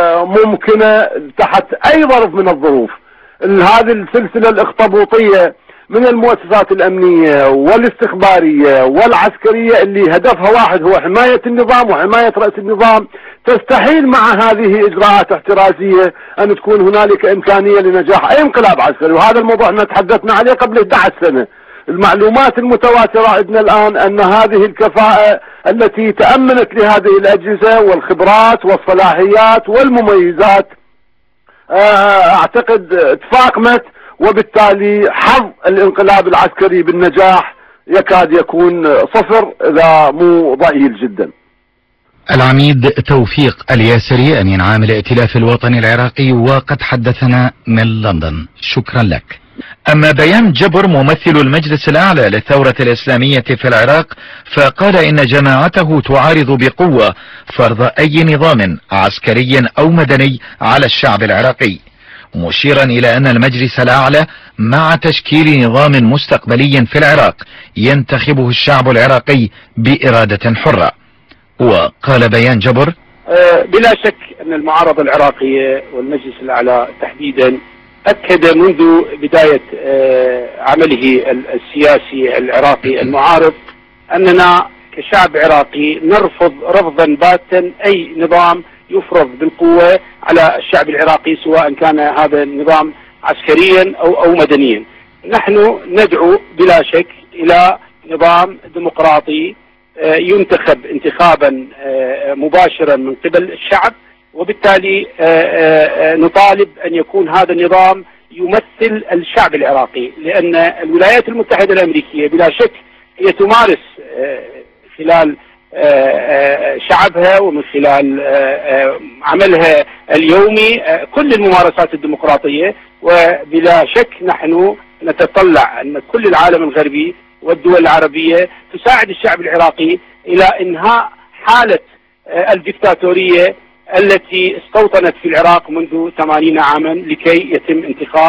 ممكنة تحت أي ظرف من الظروف. هذه السلسلة الأخطبوطية من المؤسسات الأمنية والاستخبارية والعسكرية اللي هدفها واحد هو حماية النظام وحماية رأس النظام، تستحيل مع هذه إجراءات احترازية أن تكون هنالك إمكانية لنجاح أي انقلاب عسكري. وهذا الموضوع احنا تحدثنا عليه قبل 11 سنة. المعلومات المتواترة عندنا الآن أن هذه الكفاءة التي تأمنت لهذه الأجهزة والخبرات والصلاحيات والمميزات أعتقد تفاقمت، وبالتالي حظ الانقلاب العسكري بالنجاح يكاد يكون صفر إذا مو ضئيل جدا. العميد توفيق الياسري أمين عام الائتلاف الوطني العراقي، وقد حدثنا من لندن. شكرا لك. أما بيان جبر ممثل المجلس الأعلى للثورة الإسلامية في العراق فقال إن جماعته تعارض بقوة فرض أي نظام عسكري أو مدني على الشعب العراقي، مشيرا إلى أن المجلس الأعلى مع تشكيل نظام مستقبلي في العراق ينتخبه الشعب العراقي بإرادة حرة. وقال بيان جبر: بلا شك أن المعارضة العراقية والمجلس الأعلى تحديدا أكد منذ بداية عمله السياسي العراقي المعارض أننا كشعب عراقي نرفض رفضا باتا أي نظام يفرض بالقوة على الشعب العراقي، سواء كان هذا النظام عسكريا أو مدنيا. نحن ندعو بلا شك إلى نظام ديمقراطي ينتخب انتخابا مباشرا من قبل الشعب، وبالتالي نطالب أن يكون هذا النظام يمثل الشعب العراقي، لأن الولايات المتحدة الأمريكية بلا شك هي تمارس خلال شعبها ومن خلال عملها اليومي كل الممارسات الديمقراطية، وبلا شك نحن نتطلع أن كل العالم الغربي والدول العربية تساعد الشعب العراقي إلى إنهاء حالة الدكتاتورية التي استوطنت في العراق منذ 80 عاما، لكي يتم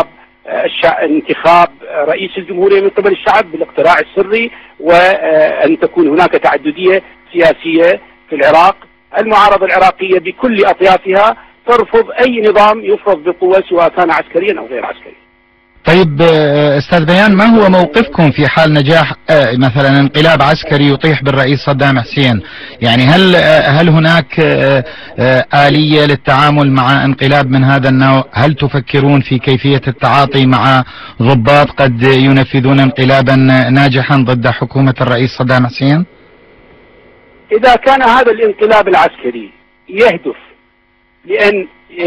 انتخاب رئيس الجمهورية من قبل الشعب بالاقتراع السري، وأن تكون هناك تعددية سياسية في العراق. المعارضة العراقية بكل أطيافها ترفض أي نظام يفرض بقوة، سواء كان عسكريا أو غير عسكري. طيب أستاذ بيان، ما هو موقفكم في حال نجاح مثلا انقلاب عسكري يطيح بالرئيس صدام حسين؟ يعني هل هناك آلية للتعامل مع انقلاب من هذا النوع؟ هل تفكرون في كيفية التعاطي مع ضباط قد ينفذون انقلابا ناجحا ضد حكومة الرئيس صدام حسين؟ إذا كان هذا الانقلاب العسكري يهدف لأن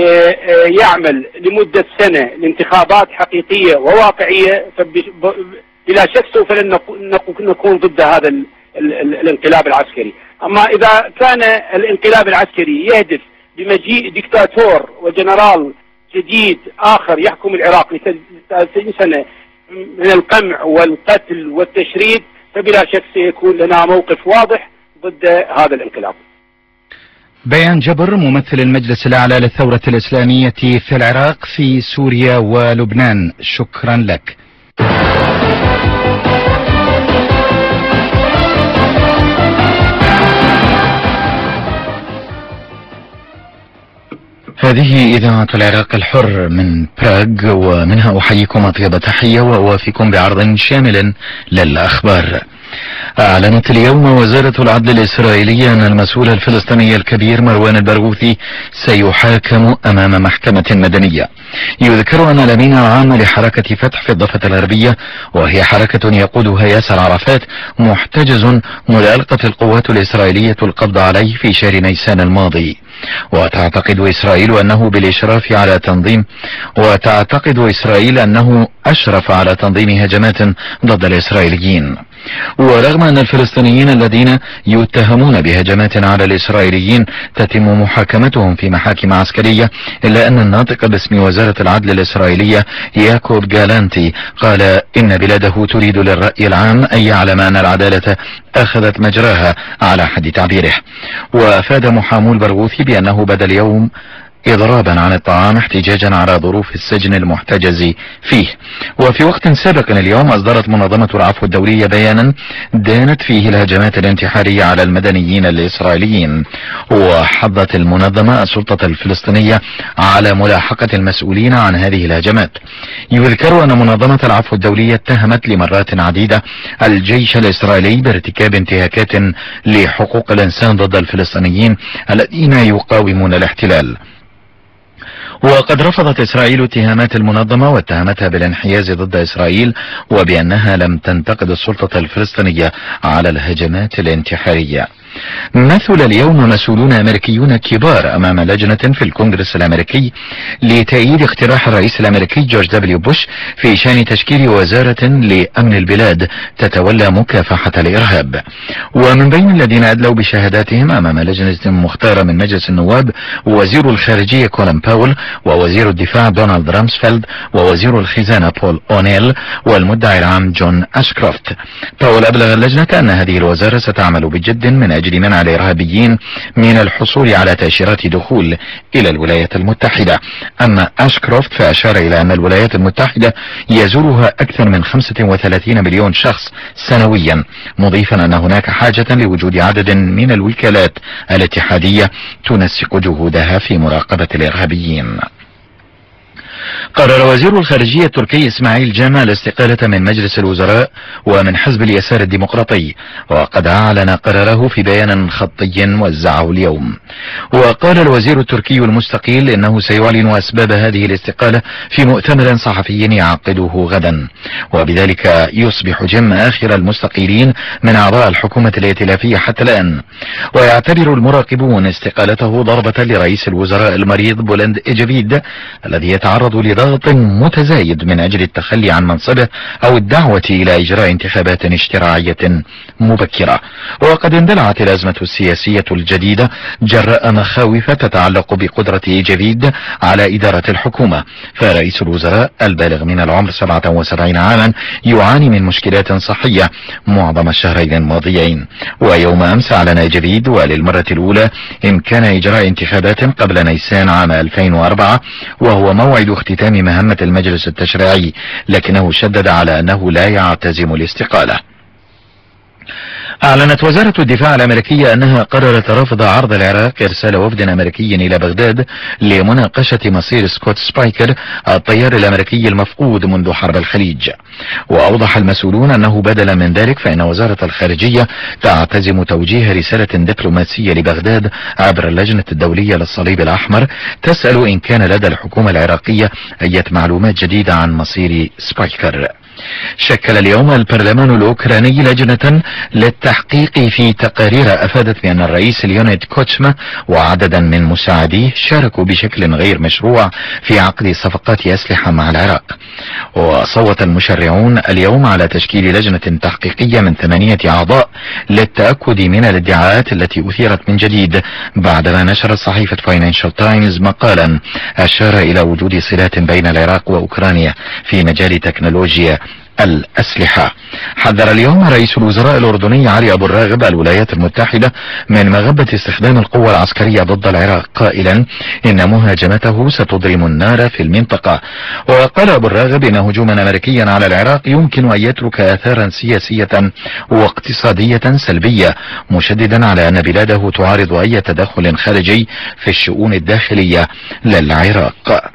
يعمل لمدة سنة لانتخابات حقيقية وواقعية، فبلا شك سوف نكون ضد هذا الانقلاب العسكري. أما إذا كان الانقلاب العسكري يهدف بمجيء دكتاتور وجنرال جديد آخر يحكم العراق ل30 سنة من القمع والقتل والتشريد، فبلا شك سيكون لنا موقف واضح ضد هذا الانقلاب. بيان جبر ممثل المجلس الأعلى للثورة الإسلامية في العراق في سوريا ولبنان، شكرا لك. هذه إذاعة العراق الحر من براغ، ومنها أحييكم أطيب تحية وأوافيكم بعرض شامل للأخبار. أعلنت اليوم وزارة العدل الإسرائيلية أن المسؤول الفلسطيني الكبير مروان البرغوثي سيحاكم أمام محكمة مدنية. يذكر أن الأمين العام لحركة فتح في الضفة الغربية، وهي حركة يقودها ياسر عرفات، محتجز منذ ألقت القوات الإسرائيلية القبض عليه في شهر نيسان الماضي. وتعتقد إسرائيل أنه أشرف على تنظيم هجمات ضد الإسرائيليين. ورغم أن الفلسطينيين الذين يتهمون بهجمات على الإسرائيليين تتم محاكمتهم في محاكم عسكرية، إلا أن الناطق باسم وزارة العدل الإسرائيلية ياكوب جالانتي قال إن بلاده تريد للرأي العام أن يعلم أن العدالة أخذت مجراها على حد تعبيره. وأفاد محامو البرغوثي بأنه بدا اليوم إضرابا عن الطعام احتجاجا على ظروف السجن المحتجز فيه. وفي وقت سابق اليوم أصدرت منظمة العفو الدولية بيانا دانت فيه الهجمات الانتحارية على المدنيين الإسرائيليين، وحضت المنظمة السلطة الفلسطينية على ملاحقة المسؤولين عن هذه الهجمات. يذكر أن منظمة العفو الدولية اتهمت لمرات عديدة الجيش الإسرائيلي بارتكاب انتهاكات لحقوق الإنسان ضد الفلسطينيين الذين يقاومون الاحتلال. وقد رفضت إسرائيل اتهامات المنظمة واتهمتها بالانحياز ضد إسرائيل، وبأنها لم تنتقد السلطة الفلسطينية على الهجمات الانتحارية. مثل اليوم مسؤولون أمريكيون كبار أمام لجنة في الكونغرس الأمريكي لتأييد اقتراح الرئيس الأمريكي جورج دبليو بوش في شأن تشكيل وزارة لأمن البلاد تتولى مكافحة الإرهاب. ومن بين الذين أدلوا بشهاداتهم أمام لجنة مختارة من مجلس النواب وزير الخارجية كولين باول، ووزير الدفاع دونالد رامسفيلد، ووزير الخزانة بول أونيل، والمدعي العام جون أشكروفت. باول أبلغ اللجنة أن هذه الوزارة ستعمل بجد من أجل منع الإرهابيين من الحصول على تأشيرات دخول إلى الولايات المتحدة. أما أشكروفت فأشار إلى أن الولايات المتحدة يزورها أكثر من 35 مليون شخص سنويا، مضيفا أن هناك حاجة لوجود عدد من الوكالات الاتحادية تنسق جهودها في مراقبة الإرهابيين. قرر وزير الخارجية التركي إسماعيل جامع الاستقالة من مجلس الوزراء ومن حزب اليسار الديمقراطي، وقد أعلن قراره في بيان خطي وزعه اليوم. وقال الوزير التركي المستقيل إنه سيعلن أسباب هذه الاستقالة في مؤتمر صحفي يعقده غدا، وبذلك يصبح جم آخر المستقيلين من أعضاء الحكومة الائتلافية حتى الآن. ويعتبر المراقبون استقالته ضربة لرئيس الوزراء المريض بولند إيجافيد الذي يتعرض لضغط متزايد من أجل التخلي عن منصبه أو الدعوة إلى إجراء انتخابات اشتراعية مبكرة. وقد اندلعت الأزمة السياسية الجديدة جراء مخاوف تتعلق بقدرة إيجافيد على إدارة الحكومة، فرئيس الوزراء البالغ من العمر 77 عاما يعاني من مشكلات صحية معظم الشهرين الماضيين. ويوم أمس أعلن إيجافيد وللمرة الأولى إمكان إجراء انتخابات قبل نيسان عام 2004، وهو موعد اختتام مهمة المجلس التشريعي، لكنه شدد على أنه لا يعتزم الاستقالة. أعلنت وزارة الدفاع الأمريكية أنها قررت رفض عرض العراق إرسال وفد أمريكي إلى بغداد لمناقشة مصير سكوت سبايكر الطيار الأمريكي المفقود منذ حرب الخليج. وأوضح المسؤولون أنه بدلا من ذلك فإن وزارة الخارجية تعتزم توجيه رسالة دبلوماسية لبغداد عبر اللجنة الدولية للصليب الأحمر تسأل إن كان لدى الحكومة العراقية أي معلومات جديدة عن مصير سبايكر. شكل اليوم البرلمان الأوكراني لجنة للتحقيق في تقارير أفادت بأن الرئيس ليونيد كوتشما وعددا من مساعديه شاركوا بشكل غير مشروع في عقد صفقات أسلحة مع العراق. وصوت المشرعون اليوم على تشكيل لجنة تحقيقية من 8 أعضاء للتأكد من الادعاءات التي أثيرت من جديد بعدما نشرت صحيفة فاينانشال تايمز مقالا أشار إلى وجود صلات بين العراق وأوكرانيا في مجال تكنولوجيا الأسلحة. حذر اليوم رئيس الوزراء الأردني علي أبو الراغب الولايات المتحدة من مغبة استخدام القوة العسكرية ضد العراق، قائلا إن مهاجمته ستضرم النار في المنطقة. وقال أبو الراغب إن هجوما أمريكيا على العراق يمكن أن يترك آثارا سياسية واقتصادية سلبية، مشددا على أن بلاده تعارض أي تدخل خارجي في الشؤون الداخلية للعراق.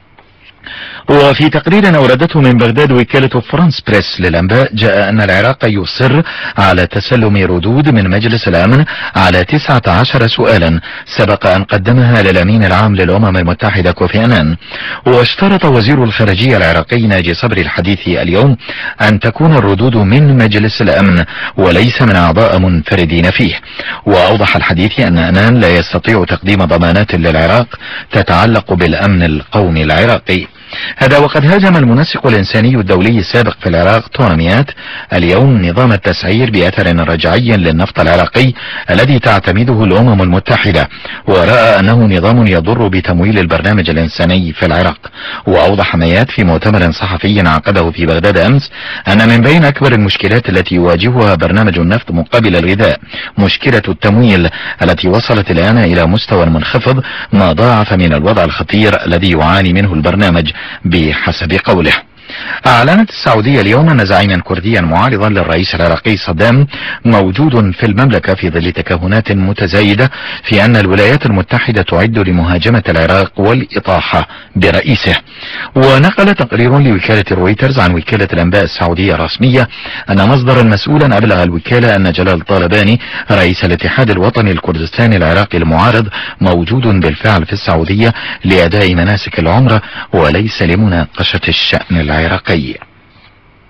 وفي تقرير أوردته من بغداد وكالة فرانس بريس للأنباء جاء أن العراق يصر على تسلم ردود من مجلس الأمن على 19 سؤالا سبق أن قدمها للأمين العام للأمم المتحدة كوفي أنان. واشترط وزير الخارجية العراقي ناجي صبري الحديث اليوم أن تكون الردود من مجلس الأمن وليس من أعضاء منفردين فيه. وأوضح الحديث أن أنان لا يستطيع تقديم ضمانات للعراق تتعلق بالأمن القومي العراقي. هذا وقد هاجم المنسق الإنساني الدولي السابق في العراق تونميات اليوم نظام التسعير بأثر رجعي للنفط العراقي الذي تعتمده الأمم المتحدة، ورأى أنه نظام يضر بتمويل البرنامج الإنساني في العراق. وأوضح ميات في مؤتمر صحفي عقده في بغداد أمس أن من بين أكبر المشكلات التي يواجهها برنامج النفط مقابل الغذاء مشكلة التمويل التي وصلت الآن إلى مستوى منخفض، ما ضاعف من الوضع الخطير الذي يعاني منه البرنامج بحسب قوله. أعلنت السعودية اليوم أن زعيما كرديا معارضا للرئيس العراقي صدام موجود في المملكة في ظل تكهنات متزايدة في أن الولايات المتحدة تعد لمهاجمة العراق والإطاحة برئيسه. ونقل تقرير لوكالة رويترز عن وكالة الأنباء السعودية الرسمية أن مصدرا مسؤولا أبلغ الوكالة أن جلال طالباني رئيس الاتحاد الوطني الكردستاني العراقي المعارض موجود بالفعل في السعودية لأداء مناسك العمرة وليس لمناقشة الشأن العراقي.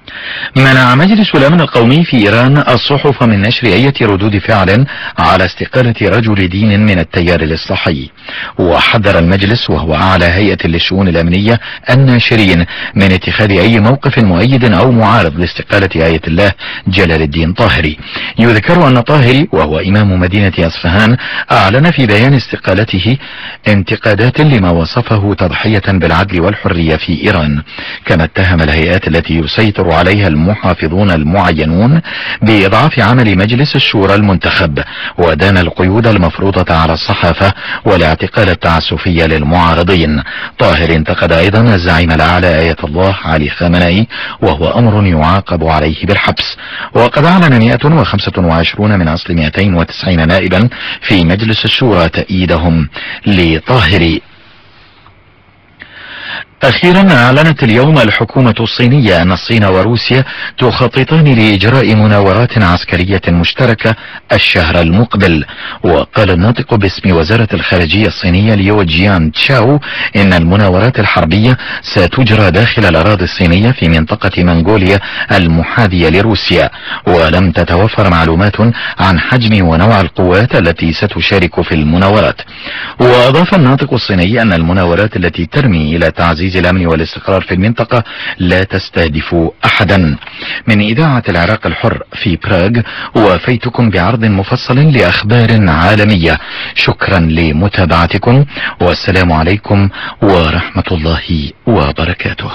منع مجلس الأمن القومي في إيران الصحف من نشر أي ردود فعل على استقالة رجل دين من التيار الإصلاحي. وحذر المجلس وهو أعلى هيئة للشؤون الأمنية الناشرين من اتخاذ أي موقف مؤيد أو معارض لاستقالة آية الله جلال الدين طاهري. يذكر أن طاهري وهو إمام مدينة أصفهان أعلن في بيان استقالته انتقادات لما وصفه تضحية بالعدل والحرية في إيران. كما اتهم الهيئات التي يسيطر عليها المحافظون المعينون بإضعاف عمل مجلس الشورى المنتخب، ودان القيود المفروضة على الصحافة والاعتقال التعسفي للمعارضين. طاهر انتقد أيضا الزعيم الأعلى آية الله علي خامنئي، وهو أمر يعاقب عليه بالحبس. وقد أعلن 125 من أصل 290 نائبا في مجلس الشورى تأييدهم لطاهر. أخيرا أعلنت اليوم الحكومة الصينية أن الصين وروسيا تخططان لإجراء مناورات عسكرية مشتركة الشهر المقبل. وقال الناطق باسم وزارة الخارجية الصينية ليو جيان تشاو إن المناورات الحربية ستجرى داخل الأراضي الصينية في منطقة منغوليا المحاذية لروسيا، ولم تتوفر معلومات عن حجم ونوع القوات التي ستشارك في المناورات. وأضاف الناطق الصيني أن المناورات التي ترمي إلى تعزيز الأمن والاستقرار في المنطقة لا تستهدف أحدا. من إذاعة العراق الحر في براغ، وفيتكم بعرض مفصل لأخبار عالمية. شكرا لمتابعتكم، والسلام عليكم ورحمة الله وبركاته.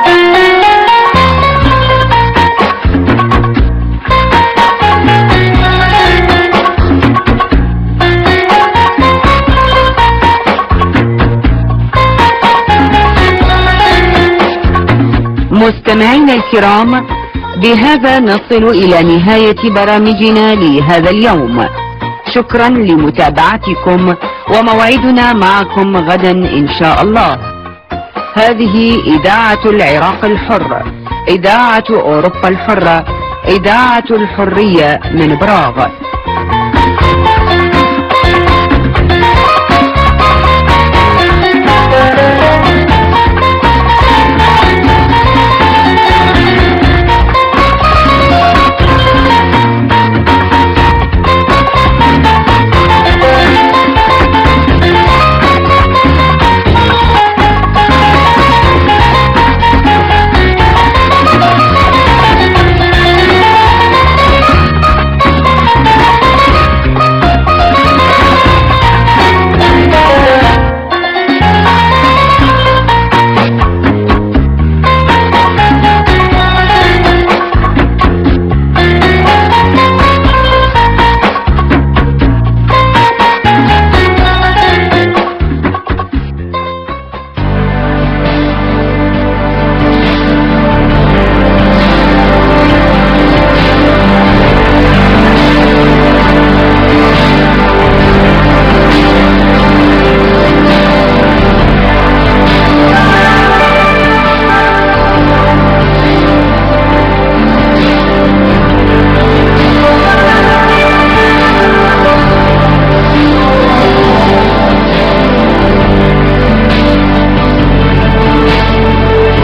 مستمعينا الكرام، بهذا نصل إلى نهاية برامجنا لهذا اليوم. شكرا لمتابعتكم، وموعدنا معكم غدا إن شاء الله. هذه إذاعة العراق الحر، إذاعة أوروبا الحرة، إذاعة الحرية من براغ.